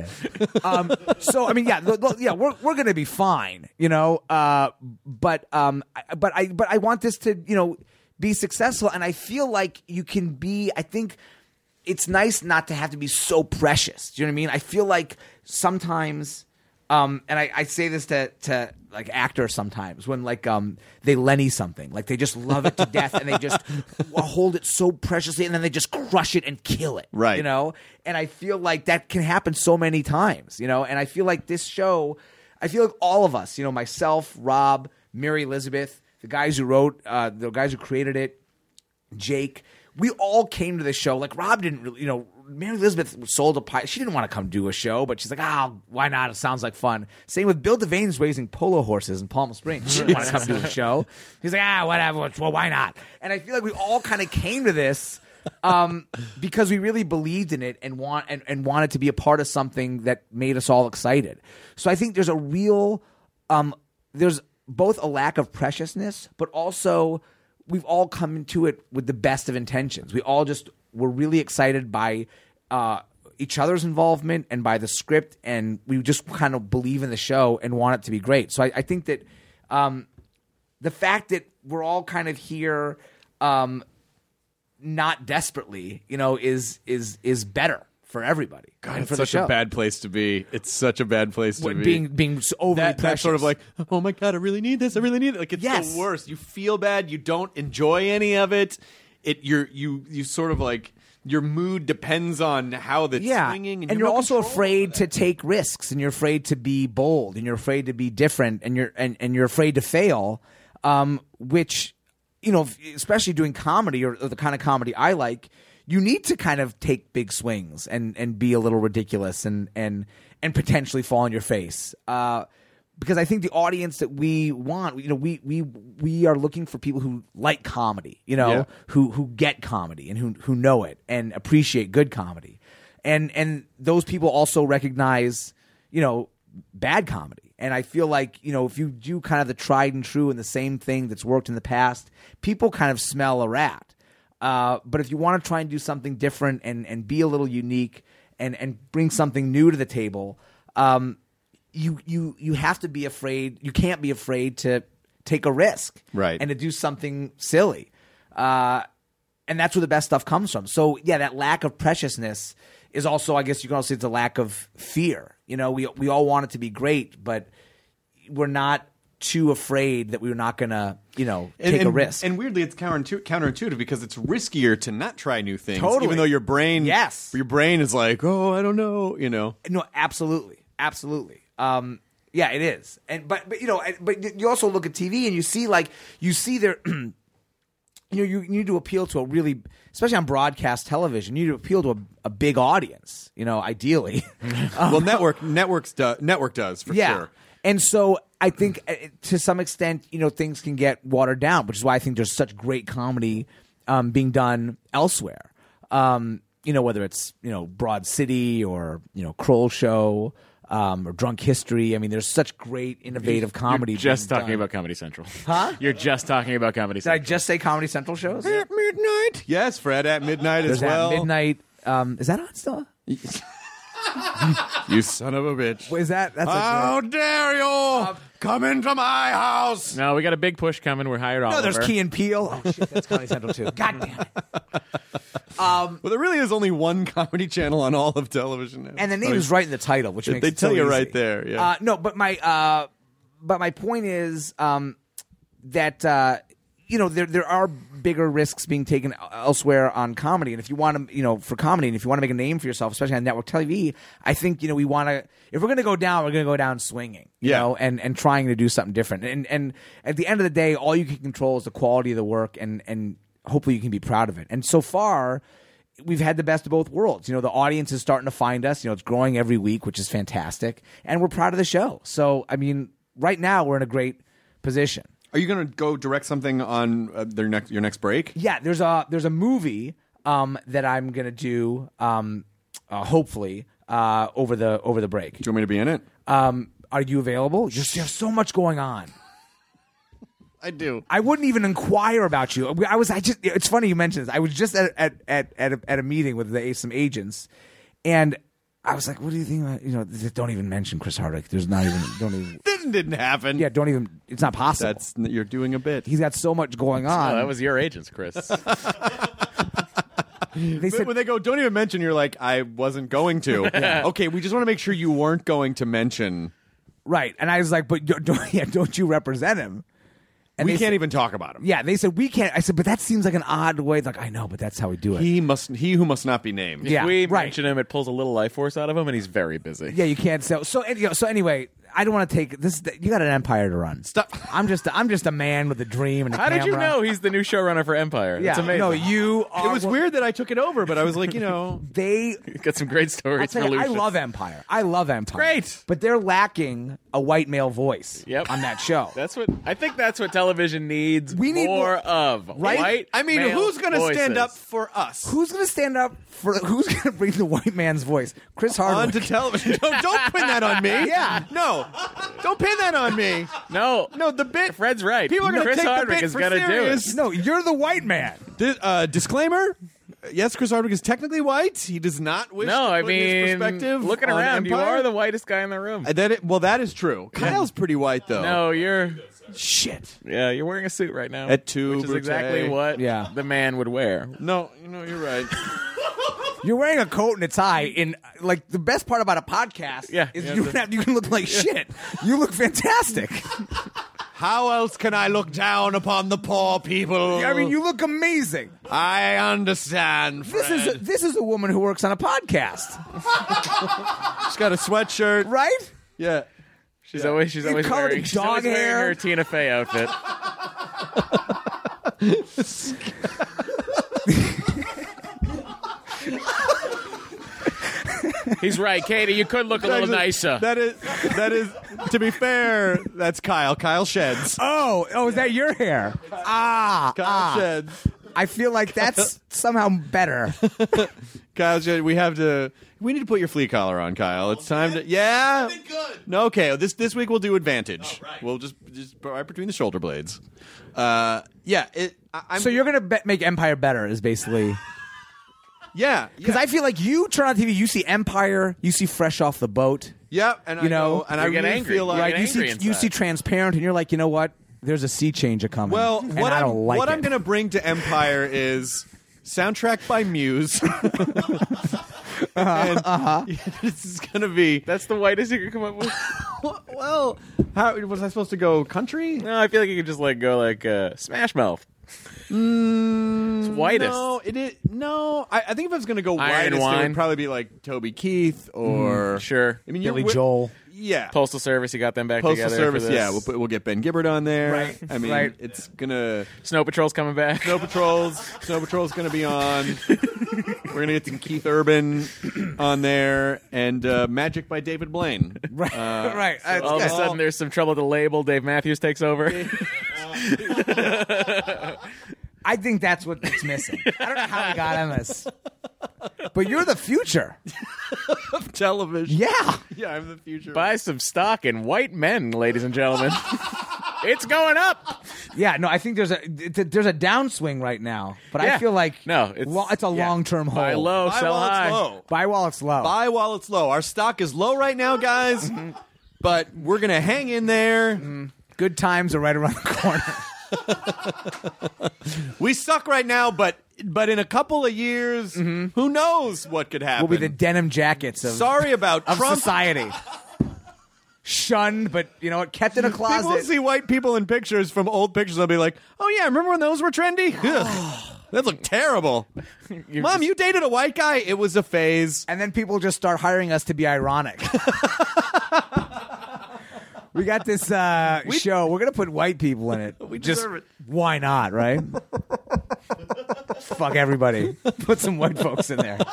we're going to be fine, But I want this to, be successful, and I feel like you can be. I think it's nice not to have to be so precious. Do you know what I mean? I feel like sometimes, and I say this to like actors sometimes when they Lenny something, like they just love it to death and they just hold it so preciously and then they just crush it and kill it, right? And I feel like that can happen so many times, and I feel like this show, I feel like all of us, myself, Rob, Mary Elizabeth, the guys who wrote, the guys who created it, Jake, we all came to this show. Like Rob didn't really, Mary Elizabeth sold a pie. She didn't want to come do a show, but she's like, why not? It sounds like fun. Same with Bill Devane's raising polo horses in Palm Springs. He didn't want to come do a show. He's like, whatever. Well, why not? And I feel like we all kind of came to this because we really believed in it and wanted to be a part of something that made us all excited. So I think there's a real, there's both a lack of preciousness, but also we've all come into it with the best of intentions. We all just were really excited by each other's involvement and by the script, and we just kind of believe in the show and want it to be great. So I think that the fact that we're all kind of here not desperately, is better for everybody. God, and it's for the such show. a bad place to be. It's such a bad place to be. Being overly precious. That's sort of like, oh my God, I really need this. I really need it. Like, it's the worst. You feel bad. You don't enjoy any of it. You sort of like, your mood depends on how that's swinging. And you're also afraid to take risks, and you're afraid to be bold, and you're afraid to be different, and you're afraid to fail, which, especially doing comedy or the kind of comedy I like, you need to kind of take big swings and be a little ridiculous and potentially fall on your face. Because I think the audience that we want, we are looking for people who like comedy, who get comedy and who know it and appreciate good comedy. And those people also recognize, bad comedy. And I feel like, if you do kind of the tried and true and the same thing that's worked in the past, people kind of smell a rat. But if you want to try and do something different and be a little unique and bring something new to the table, you have to be afraid. You can't be afraid to take a risk, right? And to do something silly, and that's where the best stuff comes from. So yeah, that lack of preciousness is also, I guess you can also say, it's a lack of fear. We all want it to be great, but we're not too afraid that we were not going to, take a risk. And weirdly, it's counterintuitive because it's riskier to not try new things, totally. Even though your brain, your brain is like, oh, I don't know, No, absolutely. Yeah, it is. But you also look at TV and you see there, you need to appeal to a really, especially on broadcast television, you need to appeal to a big audience, ideally. Well, network does for sure. And so I think to some extent, things can get watered down, which is why I think there's such great comedy being done elsewhere. Whether it's, Broad City or, Kroll Show, or Drunk History. I mean, there's such great innovative comedy. You're just talking about Comedy Central. Huh? You're just talking about Comedy Central. Did I just say Comedy Central shows? At midnight. Yes, Fred, at midnight as well. At midnight. Is that on still? You son of a bitch. Is that? That's How dare you come into my house? No, we got a big push coming. We're hired Oliver. No, there's Key and Peele. Oh, shit, that's Comedy Central too. God damn it. Well, there really is only one comedy channel on all of television now. And the name is right in the title, which makes they it so tell you easy. right there. Yeah. No, but my point is that there are bigger risks being taken elsewhere on comedy, and if you want to, for comedy, and if you want to make a name for yourself, especially on network TV, I think we want to. If we're going to go down, we're going to go down swinging, and trying to do something different. And at the end of the day, all you can control is the quality of the work, and hopefully you can be proud of it. And so far, we've had the best of both worlds. The audience is starting to find us. It's growing every week, which is fantastic, and we're proud of the show. So, I mean, right now we're in a great position. Are you going to go direct something on your next break? Yeah, there's a movie that I'm going to do hopefully over the break. Do you want me to be in it? Are you available? There's so much going on. I do. I wouldn't even inquire about you. It's funny you mentioned this. I was just at a meeting with some agents, and I was like, "What do you think about, don't even mention Chris Hardwick. There's not even, don't even." This didn't happen. Yeah, don't even. It's not possible. You're doing a bit. He's got so much going on. Oh, that was your agents, Chris. They said, when they go, don't even mention, you're like, I wasn't going to. Yeah. Okay, we just want to make sure you weren't going to mention. Right, and I was like, but don't you represent him? And we can't even talk about him. Yeah, they said we can't. I said, but that seems like an odd way. Like, I know, but that's how we do it. He who must not be named. Yeah, if we mention him, it pulls a little life force out of him, and he's very busy. Yeah, you can't sell. So anyway, I don't want to take this. You got an empire to run. Stop. I'm just a man with a dream and a How camera. did you know he's the new showrunner for Empire? Yeah, That's amazing. no, you. Are, It was weird that I took it over, but I was like, they got some great stories. I'll tell for you, I Lucius. love Empire. I love Empire. Great. But they're lacking a white male voice on that show. I think that's what television needs. We need more of. right? White I mean, male who's going to stand voices. up for us? Who's going to stand up for? Who's going to bring the white man's voice? Chris Hardwick. Onto television. Don't pin that on me. Yeah. No. Don't pin that on me. No, the bit. Fred's right. People are going to Chris take Hardwick the bit is for gonna serious. do it. No, you're the white man. Disclaimer. Yes, Chris Hardwick is technically white. He does not wish No, to I put his mean, perspective looking on around, you Empire. are the whitest guy in the room. That is true. Kyle's pretty white, though. No, you're. Shit. Yeah, you're wearing a suit right now. Et tu, which is Brute. exactly what the man would wear. No, you're right. You're wearing a coat and a tie. In like the best part about a podcast, is you can look like shit. You look fantastic. How else can I look down upon the poor people? I mean, you look amazing. I understand, Fred. This is a woman who works on a podcast. She's got a sweatshirt, right? Yeah. She's always covered in wearing dog hair. her Tina Fey outfit. He's right, Katie. You could look a little nicer. That is. To be fair, that's Kyle. Kyle Sheds. Oh, is that your hair? Kyle Sheds. I feel like that's somehow better. Kyle Sheds. We need to put your flea collar on, Kyle. It's time to. Yeah. Good. No. Okay. This week we'll do advantage. Right. We'll just right between the shoulder blades. Yeah. So you're gonna make Empire better is basically. Yeah, because I feel like you turn on TV, you see Empire, you see Fresh Off the Boat. Yeah, and I get really angry. feel like right. You see Transparent, and you're like, you know what? There's a sea change a coming. Well, and what I don't like what it. I'm going to bring to Empire is soundtrack by Muse. This is going to be. That's the whitest you could come up with. Well, how was I supposed to go country? No, I feel like you could just go Smash Mouth. It's whitest. No, it is. No, I think if I was going to go Iron whitest, it Wine. would probably be like Toby Keith or Sure. I mean, Billy Joel. Yeah, Postal Service, you got them back Postal together. Service. For this. Yeah, we'll get Ben Gibbard on there. Right. I mean, Right. it's gonna. Snow Patrol's coming back. Snow Patrol's gonna be on. We're gonna get some Keith Urban on there and Magic by David Blaine. Right. Right. All of a sudden, there's some trouble at the label. Dave Matthews takes over. I think that's what's missing. I don't know how we got on this. But you're the future. Of television. Yeah. Yeah, I'm the future. Buy some stock in white men, ladies and gentlemen. It's going up. Yeah, no, I think there's a downswing right now. But I Yeah. feel like No, it's a long-term hold. Buy low, Buy sell while high. it's low. Buy while it's low. Buy while it's low. Our stock is low right now, guys. But we're gonna hang in there. Good times are right around the corner. We suck right now, but in a couple of years, who knows what could happen? We'll be the denim jackets of Sorry about of Trump. society. shunned, but you know what, kept in a closet. People see white people in pictures from old pictures. They'll be like, "Oh yeah, remember when those were trendy? Ugh, that looked terrible." Mom, you dated a white guy? It was a phase. And then people just start hiring us to be ironic. We got this show. We're gonna put white people in it. We just deserve it. why not, right? Fuck everybody. Put some white folks in there.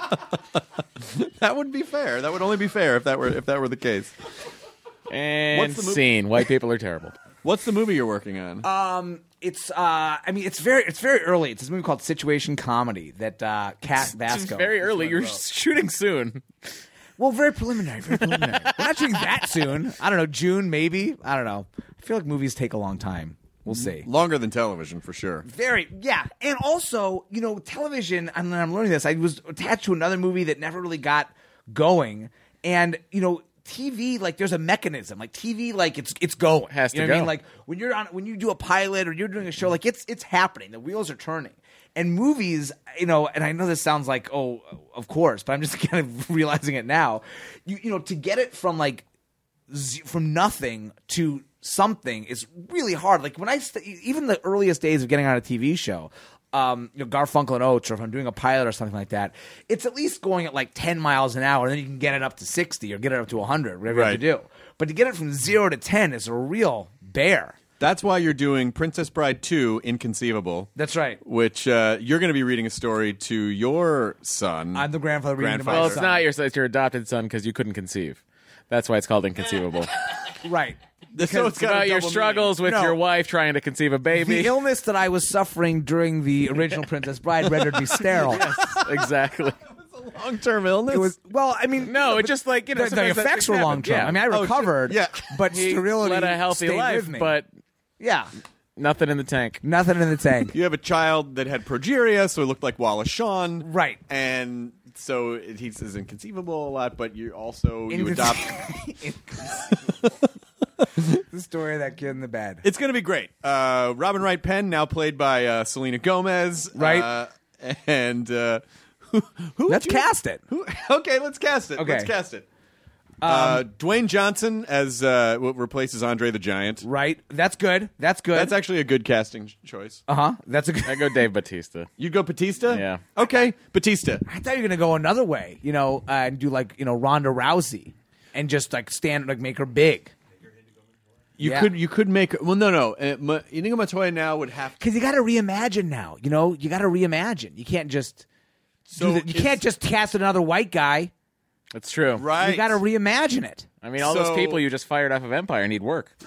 That would be fair. That would only be fair if that were the case. And What's the movie? scene. White people are terrible. What's the movie you're working on? It's it's very early. It's this movie called Situation Comedy that Kat Vasco. It's very early. You're shooting soon. Well, very preliminary. We're not shooting that soon. I don't know, June maybe. I don't know. I feel like movies take a long time. We'll see. Longer than television, for sure. Yeah. And also, you know, television, and I'm learning this, I was attached to another movie that never really got going. And, you know, TV, like, there's a mechanism. Like, TV, like, it's going. Has to you know what I go. mean? Like, when you do a pilot or you're doing a show, like, it's happening. The wheels are turning. And movies, you know, and I know this sounds like, oh, of course, but I'm just kind of realizing it now. You know, to get it from, like, from nothing to something is really hard. Like when even the earliest days of getting on a TV show, you know, Garfunkel and Oates, or if I'm doing a pilot or something like that, it's at least going at like 10 miles an hour, and then you can get it up to 60 or get it up to 100, whatever you have to do. But to get it from 0 to 10 is a real bear. That's why you're doing Princess Bride 2, Inconceivable. That's right. Which you're going to be reading a story to your son. I'm the grandfather reading to my Well, son. it's not it's your adopted son because you couldn't conceive. That's why it's called Inconceivable. Right. So It's about your struggles with your wife trying to conceive a baby. The illness that I was suffering during the original Princess Bride rendered me sterile. Yes, exactly. Long-term illness? It was, well, I mean, No, it just like, you know, the sometimes that effects thing were long happens. term. Yeah. I mean, I recovered. Yeah. But He sterility led a healthy stayed life, with me. but yeah, nothing in the tank. nothing in the tank. You have a child that had progeria, so it looked like Wallace Shawn. Right. And so he says inconceivable a lot, but you also you Incon- adopt. The story of that kid in the bed. It's going to be great. Robin Wright Penn, now played by Selena Gomez. Right. And who Let's cast it. Okay, let's cast it. Okay. Let's cast it. Dwayne Johnson as what replaces Andre the Giant. Right. That's good. That's good. That's actually a good casting choice. That's a good. I go Dave Bautista. You'd go Batista? Yeah. Okay, Batista. I thought you were gonna go another way. You know, and do like Ronda Rousey, and just like make her big. You Yeah. could make well no Inigo Montoya now would have Because you got to reimagine now. You know, you got to reimagine. You can't just you can't just cast another white guy. That's true. right. You got to reimagine it. I mean, all those So- people you just fired off of Empire need work.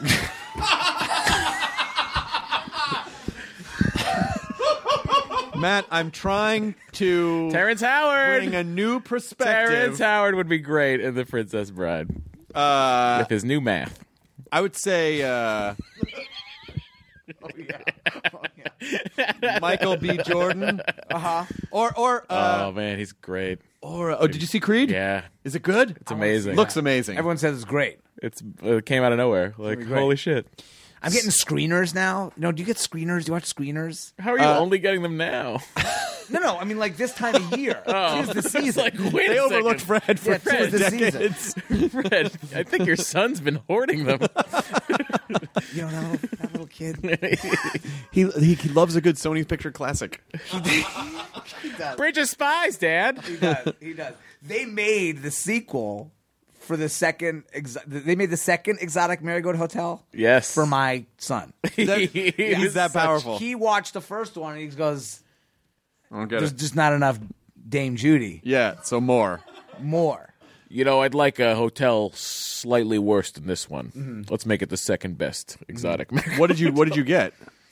Matt, I'm trying to Terrence Howard. bring a new perspective. Terrence Howard would be great in The Princess Bride with his new math. I would say Michael B. Jordan. Or Oh man, he's great. did you see Creed? Yeah, Is it good? it's amazing. Looks amazing. Everyone says it's great. It came out of nowhere. Like great. holy shit. I'm getting screeners now. No, do you get screeners? Do you watch screeners? How are you only getting them now? No. I mean, like this time of year. Tis the It's season. like, wait They a overlooked second. Fred for Yeah, tis the season. decades. Fred, I think your son's been hoarding them. You know that little kid. He loves a good Sony Picture Classic. Bridge of Spies, Dad. He does. They made the sequel for the second. They made the second Exotic Marigold Hotel. Yes. For my son. He's that powerful. He watched the first one and he goes, I don't get "There's it. just not enough Dame Judy. Yeah, so more. More." You know, I'd like a hotel slightly worse than this one. Let's make it the second best exotic. What did you get?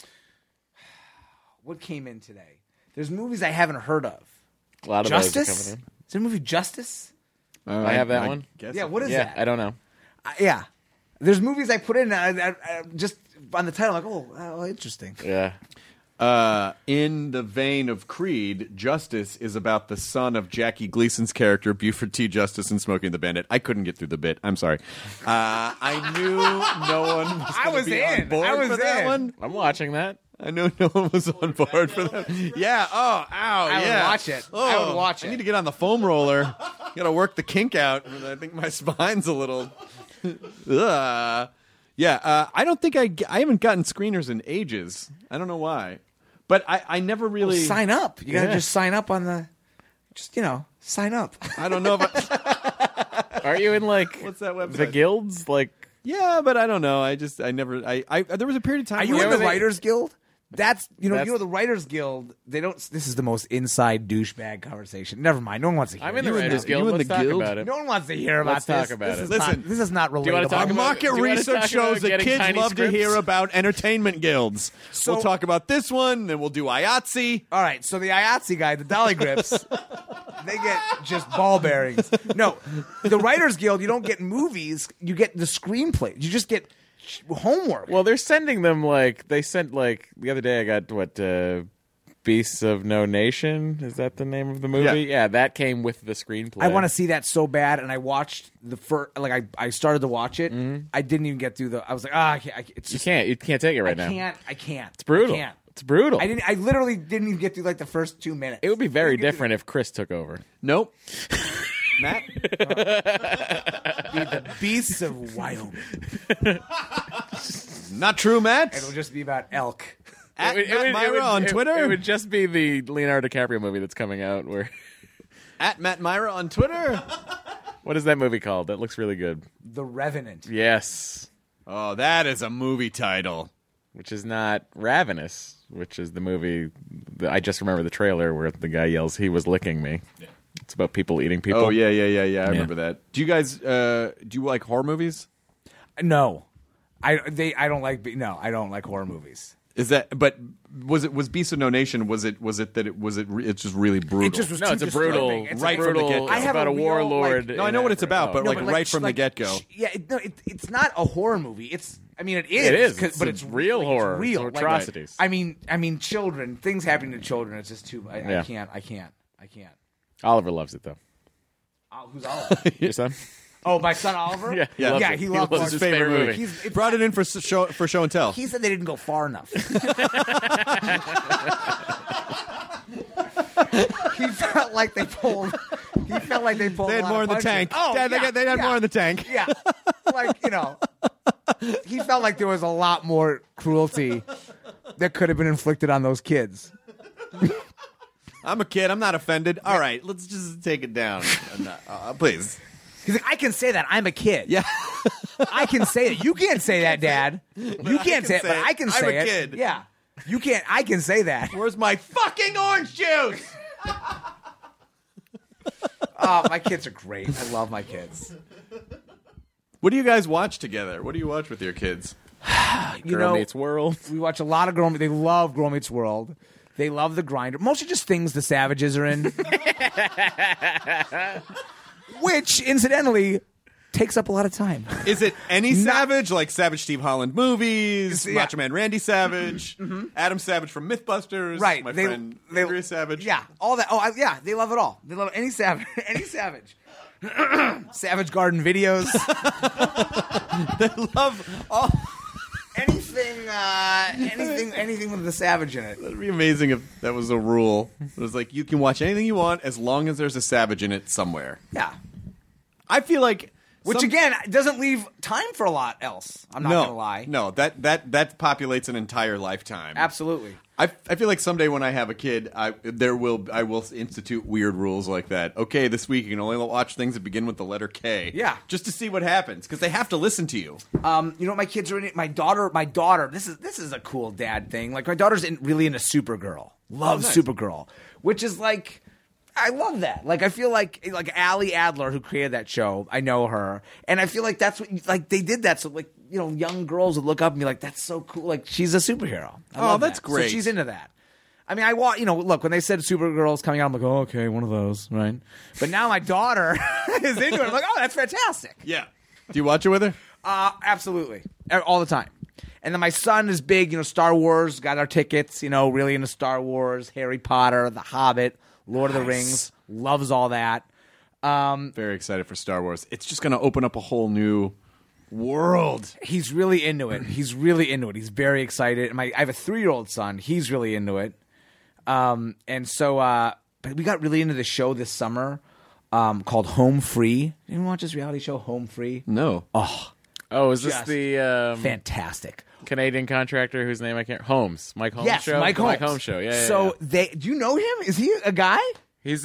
What came in today? There's movies I haven't heard of. A lot of Justice? those are coming Is there a movie Justice? I have that one? guess Yeah. it- What is in. Yeah, that? I don't know. Yeah. There's movies I put in I just on the title. I'm like, oh, interesting. Yeah. In the vein of Creed, Justice is about the son of Jackie Gleason's character, Buford T. Justice in Smoking the Bandit. I couldn't get through the bit. I'm sorry. I knew no one was I gonna was be in. on board I was for that in. one. I'm watching that. I know no one was on board for that. Yeah. Oh, ow. I would yeah. watch it. Oh, I would watch I it. need to get on the foam roller. Got to work the kink out. I think my spine's a little I don't think I haven't gotten screeners in ages. I don't know why, but I never really Sign up. You gotta just sign up on the. Just sign up. I don't know if Are you in like what's that website? the guilds? Like, Yeah, but I don't know. I never. There was a period of time. Are you where in the Writers Guild? That's the Writers Guild. They don't. This is the most inside douchebag conversation. Never mind. No one wants to hear. I'm in it. the Writers Guild. Let's talk about it. No one wants to hear about Let's this. talk about it. Listen, this is not relatable. Do you wanna talk about- Market Do you wanna research talk shows about that getting kids tiny love to scripts? hear about entertainment guilds. So- we'll talk about this one, then we'll do IATSE. All right, so the IATSE guy, the Dolly Grips, they get just ball bearings. No, the Writers Guild, you don't get movies, you get the screenplay. You just get homework. Well, they're sending them they sent the other day. I got Beasts of No Nation. Is that the name of the movie? Yeah, that came with the screenplay. I want to see that so bad, and I watched the first. I started to watch it. I didn't even get through the. I was like, I can't. It's just, You can't take it right now. I can't. It's brutal. I can't. It's brutal. I literally didn't even get through the first 2 minutes. It would be very different if Chris took over. Nope. Matt? Be the Beasts of Wyoming. Not true, Matt. It'll just be about elk. At Matt Myra on Twitter. It would just be the Leonardo DiCaprio movie that's coming out. Where At Matt Myra on Twitter. what is that movie called? That looks really good. The Revenant. Yes, Oh, that is a movie title. which is not Ravenous, which is the movie. I just remember the trailer where the guy yells, "He was licking me." Yeah. It's about people eating people. Oh yeah. I remember that. Do you guys do you like horror movies? No, I don't like. No, I don't like horror movies. Is that? But was Beast of No Nation? Was it it's just really brutal? It just was No, too it's a brutal, disturbing. It's right a from the brutal. get-go. I have about a a real, warlord. no, I know what it's about, but No, right from the get-go. Yeah, it's not a horror movie. It is. It is. 'cause- but It's it's real like, horror. It's real It's atrocities. I mean, children. Things happening to children. It's just too. I Yeah. can't. Oliver loves it though. Who's Oliver? Your son? Oh, my son Oliver. Yeah, he loves yeah, it. he He loves loves it. his favorite movie. It's Brought it in for show and tell. He said they didn't go far enough. He felt like they pulled. He felt like they pulled. They a had lot more of in the punches. tank. Oh, Dad, yeah, they had yeah. more in the tank. Yeah, he felt like there was a lot more cruelty that could have been inflicted on those kids. I'm a kid. I'm not offended. All right, let's just take it down, please. He's like, I can say that. I'm a kid. Yeah. I can say it. You can't say that, Dad. You can't say it, but I can say it. I'm a kid. Yeah. You can't. I can say that. Where's my fucking orange juice? Oh, my kids are great. I love my kids. What do you guys watch together? What do you watch with your kids? Girl Meets World. We watch a lot of Girl Meets. They love Girl Meets World. They love The Grinder. Mostly just things the Savages are in. Which, incidentally, takes up a lot of time. Is it any Savage, like Savage Steve Holland movies, Yeah. Macho Man Randy Savage, Adam Savage from Mythbusters, Right. my friend Andrea Savage? Yeah, all that. Oh, yeah, they love it all. They love any Savage. Any Savage. Savage Garden videos. They love all. Anything with the Savage in it. It'd be amazing if that was a rule. It was like, you can watch anything you want as long as there's a Savage in it somewhere. Yeah. I feel like... Which, again, doesn't leave time for a lot else. I'm not going to lie. No, that populates an entire lifetime. Absolutely. I feel like someday when I have a kid, I will institute weird rules like that. Okay, this week you can only watch things that begin with the letter K. Yeah. Just to see what happens, because they have to listen to you. You know what my kids are in? My daughter. This is a cool dad thing. Like, my daughter's really into Supergirl. Loves nice. Supergirl, which is like, I love that. Like, I feel like Ali Adler, who created that show, I know her, and I feel like that's what they did that. So like, young girls would look up and be like, "That's so cool! Like, she's a superhero." I love that's that. great. So she's into that. I mean, look, when they said Supergirl's coming out, I'm like, oh, okay, one of those, right? But now my daughter is into it. I'm like, oh, that's fantastic. Yeah. Do you watch it with her? Absolutely. All the time. And then my son is big, Star Wars, got our tickets, really into Star Wars, Harry Potter, The Hobbit, Lord of the Rings, loves all that. Very excited for Star Wars. It's just going to open up a whole new world. He's really into it. He's very excited. And I have a 3-year-old son. He's really into it. And so but we got really into the show this summer. called Home Free. Anyone watch this reality show, Home Free? No. Oh, is this the Fantastic. Canadian contractor whose name I can't? Holmes. Mike Holmes Yes, show? Mike The Holmes. Mike Holmes show. Yeah. So do you know him? Is he a guy? He's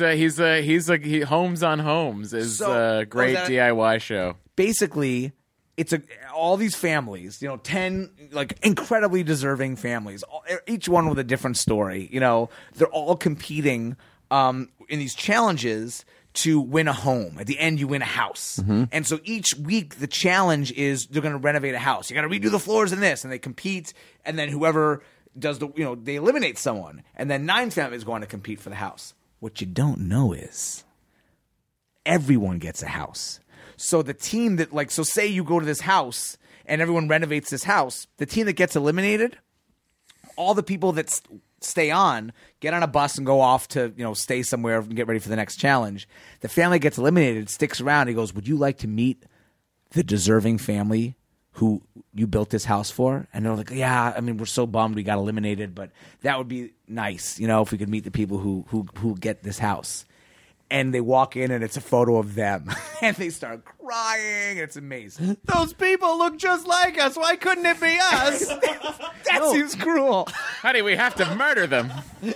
Homes on Homes is So- a great oh, is that- DIY show. Basically, it's all these families, 10 like incredibly deserving families, each one with a different story. They're all competing in these challenges to win a home. At the end, you win a house. And so each week, the challenge is they're going to renovate a house. You got to redo the floors in this, and they compete. And then whoever does they eliminate someone. And then 9 families go on to compete for the house. What you don't know is everyone gets a house. So the team that so say you go to this house and everyone renovates this house, the team that gets eliminated, all the people that stay on get on a bus and go off to stay somewhere and get ready for the next challenge. The family gets eliminated, sticks around. He goes, "Would you like to meet the deserving family who you built this house for?" And they're like, "Yeah, I mean, we're so bummed we got eliminated, but that would be nice, if we could meet the people who get this house." And they walk in, and it's a photo of them. And they start crying. It's amazing. Those people look just like us. Why couldn't it be us? That seems cruel. Honey, we have to murder them.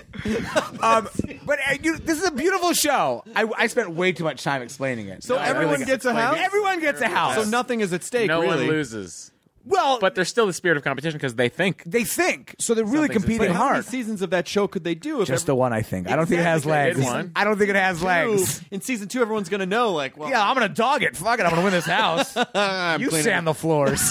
But this is a beautiful show. I spent way too much time explaining it. So everyone gets a house? Everyone gets a house. So nothing is at stake, No really. one loses. Well, But there's still the spirit of competition because they think. So they're really Something's at competing stake. How many hard. seasons of that show could they do? If Just the one, I think. I don't think it has Exactly. legs. One. I don't think it has legs. In season 2, everyone's going to know, well, Yeah, I'm gonna dog it. Fuck it, I'm gonna win this house. You cleaning sand the floors.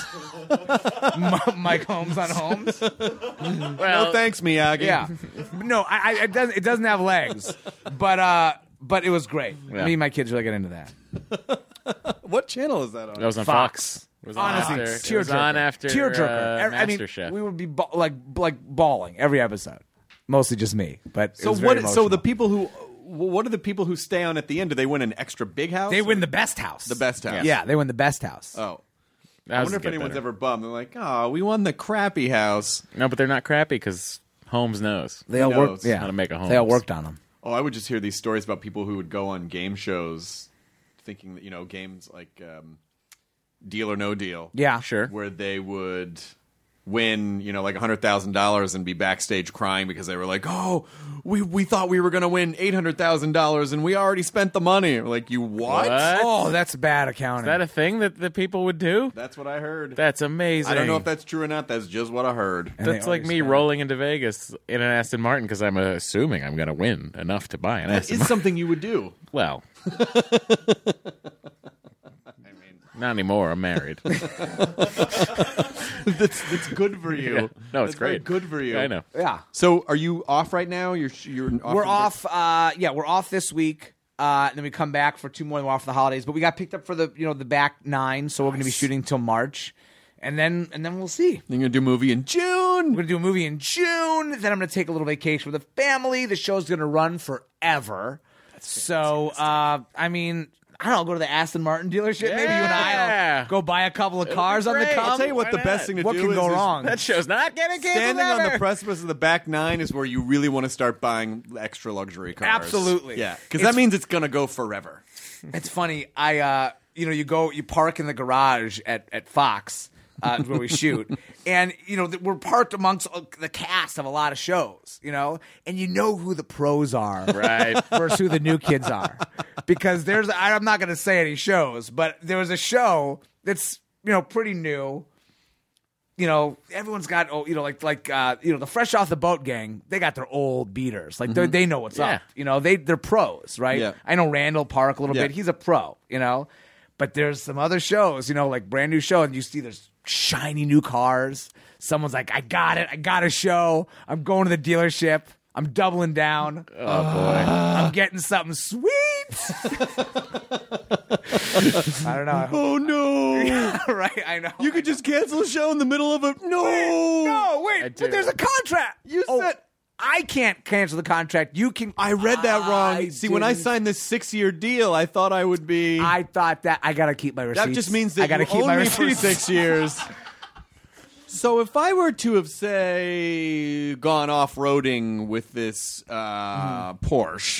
Mike Holmes on Holmes. Well, no thanks, Miyagi. Yeah, no, it doesn't have legs, but it was great. Yeah. Me and my kids really get into that. What channel is that on? that was on Fox. Fox. It was on Honestly, after. It was on after tearjerker. I mean, MasterChef. we would be bawling every episode. Mostly just me, but it was very So emotional. the people who, what are the people who stay on at the end? Do they win an extra big house? They win the best house. The best house. Yeah, they win the best house. Oh. That I was wonder a if good anyone's better. ever bummed. They're like, oh, we won the crappy house. No, but they're not crappy because Holmes knows. They all knows worked. Yeah, how to make a They all Holmes. worked on them. Oh, I would just hear these stories about people who would go on game shows thinking that, games like Deal or No Deal. Yeah, Sure. Where they would win, like $100,000 and be backstage crying because they were like, oh, we thought we were going to win $800,000 and we already spent the money. We're like, you what? What? Oh, that's bad accounting. Is that a thing that the people would do? That's what I heard. That's amazing. I don't know if that's true or not. That's just what I heard. And they That's like always me spend. rolling into Vegas in an Aston Martin because I'm assuming I'm going to win enough to buy an That Aston is Martin. something you would do. Well, not anymore. I'm married. That's good for you. Yeah. No, it's That's very great. good for you. I know. Yeah. So, are you off right now? You're off. We're off. We're off this week. And then we come back for 2 more. And we're off for the holidays. But we got picked up for the back 9, so we're going to be shooting till March, and then we'll see. You're gonna do a movie in June. We're going to do a movie in June. Then I'm going to take a little vacation with the family. The show's going to run forever. So I mean, I don't know. Go to the Aston Martin dealership. Maybe you and Yeah. I'll go buy a couple of cars on the great. come. I'll tell you what, the Why best not? thing to What do can is go is wrong? That show's not getting canceled Standing on the ever. precipice of the back 9 is where you really want to start buying extra luxury cars. Absolutely. Yeah, because that means it's gonna go forever. It's funny. You park in the garage at Fox where we shoot, and we're parked amongst the cast of a lot of shows, and you know who the pros are, Right. versus who the new kids are, because I'm not going to say any shows, but there was a show that's pretty new. Everyone's got the fresh off the boat gang. They got their old beaters. Like they know what's up. They're pros, right? Yeah. I know Randall Park a little Yeah. bit. He's a pro, But there's some other shows, like brand new show, and you see there's shiny new cars. Someone's like, I got it. I got a show. I'm going to the dealership. I'm doubling down. Oh boy. I'm getting something sweet. I don't know. Oh no! Right? I know. You could just cancel a show in the middle of a No, wait. I But do. there's a contract. You Oh, said- I can't cancel the contract. You can. I read that wrong. I See, when I didn't. signed this 6-year deal, I thought I would be. I thought that I gotta keep my receipts. that just means that I gotta you keep own my me for receipts. 6 years. So if I were to have, say, gone off-roading with this Porsche,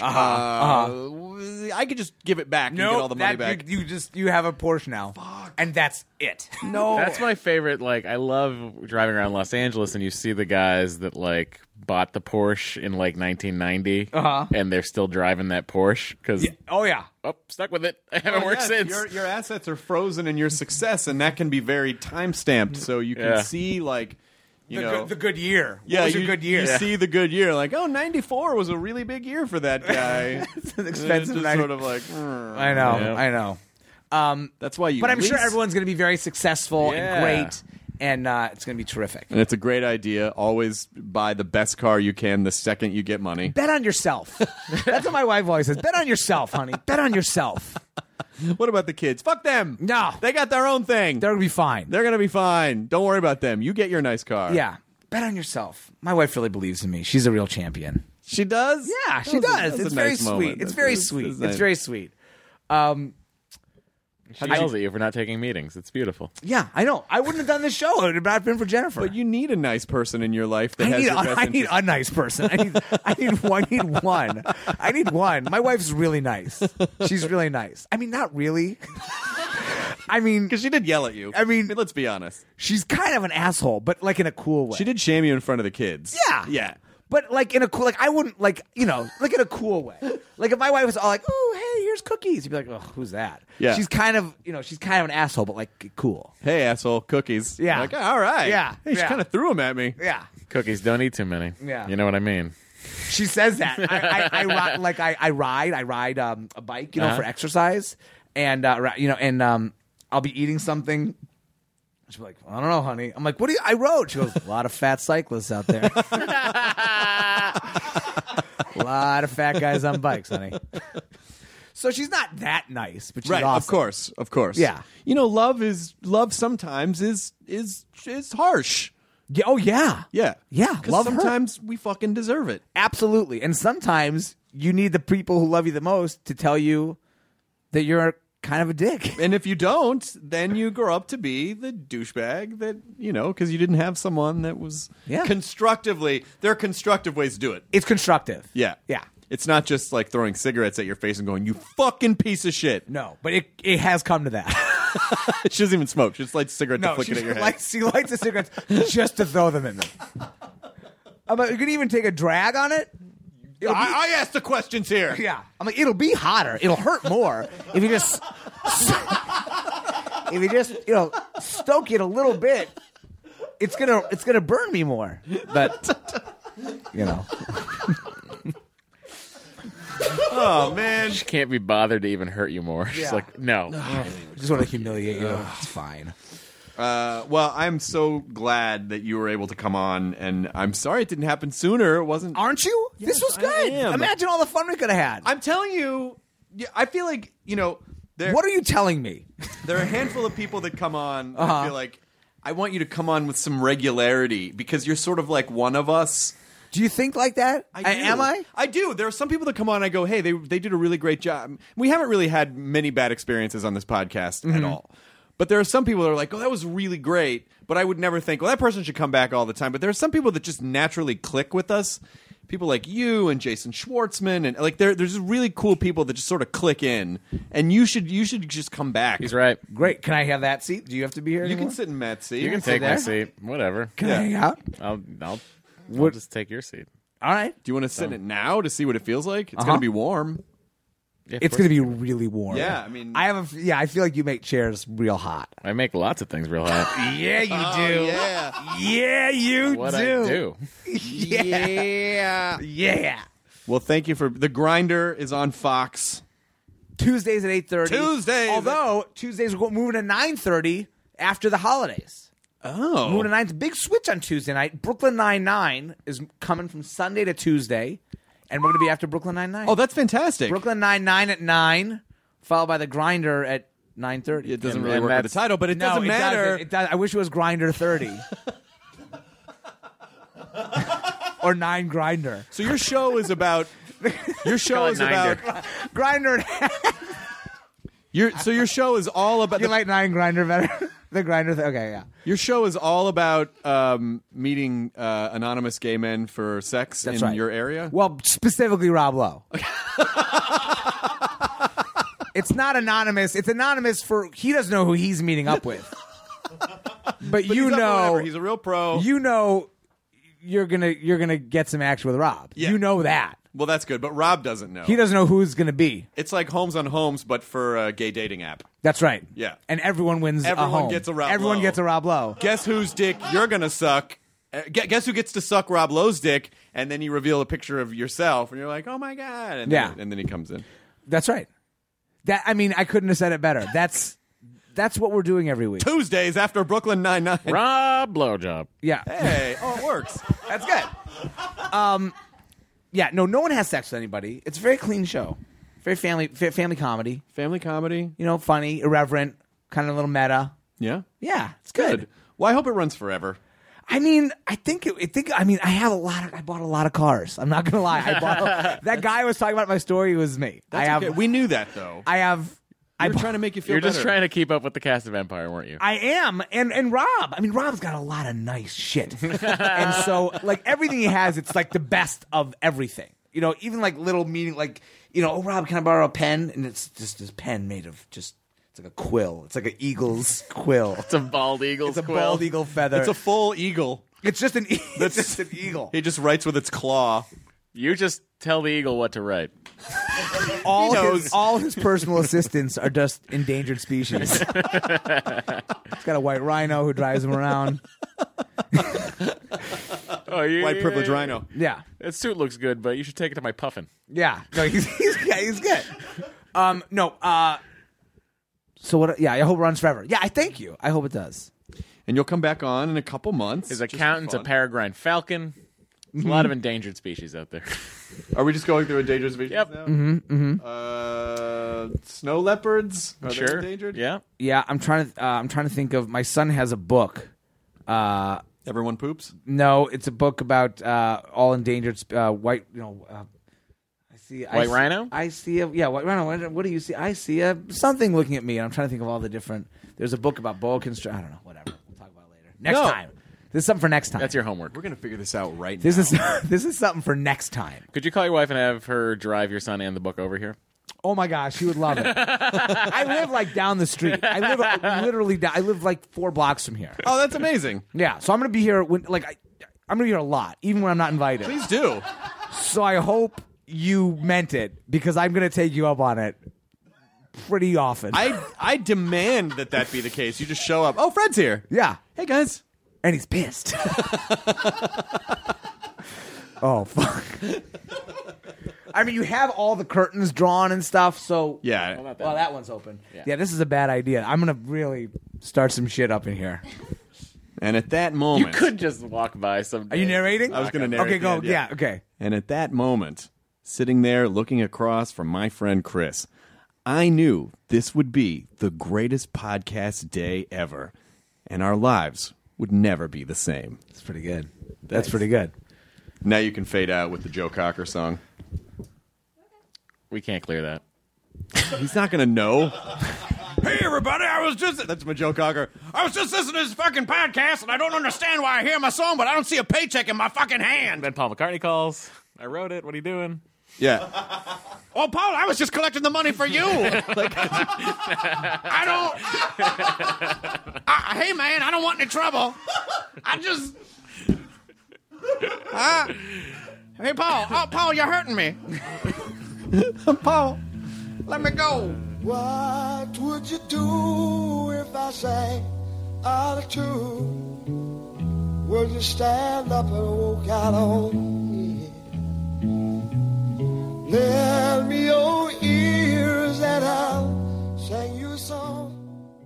I could just give it back and get all the money back. You have a Porsche now. And that's it. No. That's my favorite. Like, I love driving around Los Angeles and you see the guys that, like, bought the Porsche in, like, 1990. And they're still driving that Porsche. Cause, stuck with it. I haven't worked since. Your assets are frozen in your success, and that can be very time-stamped, so you can see, like, the good year. Yeah, what was a good year? You see the good year, like, 94 was a really big year for that guy. It's an expensive just 90. sort of like, I know. That's why you. But I'm sure lease. everyone's going to be very successful and great, and it's going to be terrific. And it's a great idea. Always buy the best car you can the second you get money. Bet on yourself. That's what my wife always says. Bet on yourself, honey. Bet on yourself. What about the kids? Fuck them. No. They got their own thing. They're going to be fine. They're going to be fine. Don't worry about them. You get your nice car. Yeah. Bet on yourself. My wife really believes in me. She's a real champion. She does? Yeah, she does. It's very sweet. It's very sweet. It's very sweet. She yells at you for not taking meetings. It's beautiful. Yeah, I know. I wouldn't have done this show. It would have not been for Jennifer. But you need a nice person in your life that has your best I need a nice person. I need one. I need one. My wife's really nice. She's really nice. I mean, not really. I mean, because she did yell at you. I mean, let's be honest. She's kind of an asshole, but like in a cool way. She did shame you in front of the kids. Yeah. Yeah. But like in a cool, like I wouldn't like, like in a cool way. Like if my wife was all like, "Oh, hey, here's cookies," you'd be like, "Oh, who's that?" Yeah. She's kind of, she's kind of an asshole, but like cool. Hey, asshole, cookies. Yeah. Like, all right. Yeah. Hey, she kind of threw them at me. Yeah. Cookies, don't eat too many. Yeah. You know what I mean? She says that. I ride a bike, for exercise, and I'll be eating something. She'll be like, I don't know, honey. I'm like, what do you? I rode. She goes, a lot of fat cyclists out there. A lot of fat guys on bikes, honey. So she's not that nice, but she's right. awesome. Of course. Yeah. Love sometimes is harsh. Yeah. Oh yeah. Yeah. Yeah. Love sometimes we fucking deserve it. Absolutely. And sometimes you need the people who love you the most to tell you that you're kind of a dick. And if you don't, then you grow up to be the douchebag that, because you didn't have someone that was constructively. There are constructive ways to do it. It's constructive. Yeah. Yeah. It's not just like throwing cigarettes at your face and going, "You fucking piece of shit." No, but it has come to that. She doesn't even smoke. She just lights a cigarette to flick it at your head. She lights the cigarettes just to throw them at me. I'm like, you can even take a drag on it. I asked the questions here. Yeah. I'm like, it'll be hotter. It'll hurt more if you just stoke it a little bit. It's gonna burn me more. But Oh man, she can't be bothered to even hurt you more. She's like, no, just want to humiliate you. It's fine. Well, I'm so glad that you were able to come on, and I'm sorry it didn't happen sooner. It wasn't. Aren't you? Yes, this was good. Imagine all the fun we could have had. I'm telling you, I feel like what are you telling me? There are a handful of people that come on. I feel like I want you to come on with some regularity because you're sort of like one of us. Do you think like that? Am I? I do. There are some people that come on and I go, hey, they did a really great job. We haven't really had many bad experiences on this podcast at all. But there are some people that are like, oh, that was really great. But I would never think, well, that person should come back all the time. But there are some people that just naturally click with us. People like you and Jason Schwartzman. And like there's just really cool people that just sort of click in. And you should just come back. He's right. Great. Can I have that seat? Do you have to be here anymore? You can sit in Matt's seat. You can take my seat. Whatever. Can I hang out? I'll just take your seat. All right. Do you want to sit in it now to see what it feels like? It's going to be warm. Yeah, it's going to be really warm. Yeah, I mean, I feel like you make chairs real hot. I make lots of things real hot. Yeah, you do. Yeah, you what do. I do. Yeah. Well, thank you for The Grinder is on Fox Tuesdays at 8:30. Tuesdays. Although Tuesdays we're moving to 9:30 after the holidays. Oh, moving to 9. Big switch on Tuesday night. Brooklyn Nine-Nine is coming from Sunday to Tuesday. And we're going to be after Brooklyn Nine-Nine. Oh, that's fantastic. Brooklyn Nine-Nine at 9, followed by The Grinder at 9:30. It doesn't really work with the title, but it doesn't matter. It does. I wish it was Grinder 30. Or 9 Grinder. So your show is about... Your show is about... Grinder. So your show is all about... You like 9 Grinder better? The Grindr thing. Okay, yeah. Your show is all about meeting anonymous gay men for sex That's in right. your area? Well, specifically Rob Lowe. It's not anonymous. It's anonymous for he doesn't know who he's meeting up with. But you he's up for know, whatever. He's a real pro. You know, you're gonna get some action with Rob. Yeah. You know that. Well, that's good, but Rob doesn't know. He doesn't know who it's gonna be. It's like Homes on Homes, but for a gay dating app. That's right. Yeah. And everyone wins. Everyone a home. gets a Rob Everyone Lowe. gets a Rob Lowe. Guess whose dick you're gonna suck? Guess who gets to suck Rob Lowe's dick? And then you reveal a picture of yourself, and you're like, "Oh my god!" And Yeah. then he comes in. That's right. I couldn't have said it better. That's what we're doing every week. Tuesdays after Brooklyn Nine-Nine. Rob blowjob. Yeah. Hey, it works. That's good. Yeah, no one has sex with anybody. It's a very clean show. Very family comedy. Family comedy. You know, funny, irreverent, kind of a little meta. Yeah. Yeah, it's good. Well, I hope it runs forever. I mean, I bought a lot of cars. I'm not gonna lie. That guy was talking about my story was me. That's okay. We knew that though. I'm trying to make you feel You're better. just trying to keep up with the cast of Empire, weren't you? I am, and Rob. I mean, Rob's got a lot of nice shit, and so like everything he has, it's like the best of everything. You know, even like little meeting, like oh Rob, can I borrow a pen? And it's just this pen made of just. It's like a quill. It's like an eagle's quill. It's a bald eagle's It's a quill. bald eagle feather. It's a full eagle. It's just an eagle. He just writes with its claw. You just tell the eagle what to write. All his personal assistants are just endangered species. He's got a white rhino who drives him around. White privilege rhino. Yeah. That suit looks good, but you should take it to my puffin. Yeah. No, he's good. So what? Yeah, I hope it runs forever. Yeah, I thank you. I hope it does. And you'll come back on in a couple months. His accountant's a peregrine falcon. There's a lot of endangered species out there. Are we just going through endangered species Yep. now? Snow leopards? Are they Sure. endangered? Yeah. Yeah, I'm trying to think of. My son has a book. Everyone poops? No, it's a book about all endangered white. I see White rhino? I see a white rhino. What do you see? I see something looking at me, and I'm trying to think of all the different. There's a book about boa constrictor. I don't know. Whatever. We'll talk about it later. Next time. This is something for next time. That's your homework. We're going to figure this out right This now. this is something for next time. Could you call your wife and have her drive your son and the book over here? Oh my gosh, she would love it. I live like down the street. I live literally down. I live like 4 blocks from here. Oh, that's amazing. Yeah, so I'm gonna be here I'm gonna be here a lot, even when I'm not invited. Please do. So I hope you meant it because I'm gonna take you up on it pretty often. I demand that be the case. You just show up. Oh, Fred's here. Yeah. Hey, guys. And he's pissed. Oh fuck. I mean, you have all the curtains drawn and stuff, so Yeah. Well, that one's open. Yeah, this is a bad idea. I'm gonna really start some shit up in here. And at that You moment... could just walk by some. Are you narrating? I was going to narrate. Okay, go. the end, Yeah, okay. And at that moment, sitting there looking across from my friend Chris, I knew this would be the greatest podcast day ever. And our lives would never be the same. That's pretty good. That's pretty good. Now you can fade out with the Joe Cocker song. We can't clear that. He's not going to know. Hey, everybody, that's my Joe Cocker. I was just listening to this fucking podcast, and I don't understand why I hear my song, but I don't see a paycheck in my fucking hand. Then Paul McCartney calls. I wrote it. What are you doing? Yeah. Oh, Paul, I was just collecting the money for you. I don't... hey, man, I don't want any trouble. I just... hey, Paul. Oh, Paul, you're hurting me. Paul, let me go. What would you do if I sang out of tune? Would you stand up and walk out on me? Lend me your ears and I'll sing you a song.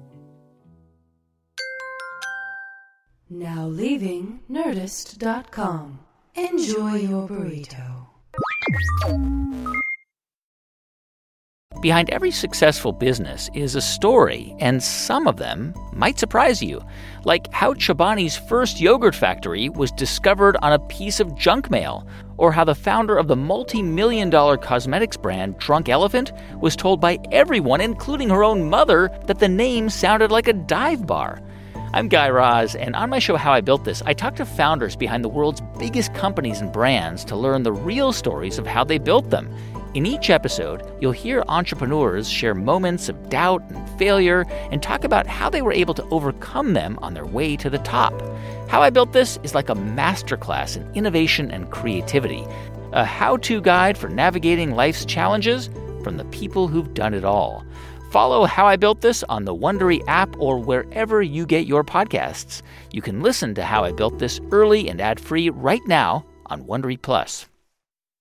Now leaving Nerdist.com. Enjoy your burrito. Behind every successful business is a story, and some of them might surprise you. Like how Chobani's first yogurt factory was discovered on a piece of junk mail, or how the founder of the multi-million-dollar cosmetics brand Drunk Elephant was told by everyone, including her own mother, that the name sounded like a dive bar. I'm Guy Raz, and on my show How I Built This, I talk to founders behind the world's biggest companies and brands to learn the real stories of how they built them. In each episode, you'll hear entrepreneurs share moments of doubt and failure and talk about how they were able to overcome them on their way to the top. How I Built This is like a masterclass in innovation and creativity, a how-to guide for navigating life's challenges from the people who've done it all. Follow How I Built This on the Wondery app or wherever you get your podcasts. You can listen to How I Built This early and ad-free right now on Wondery Plus.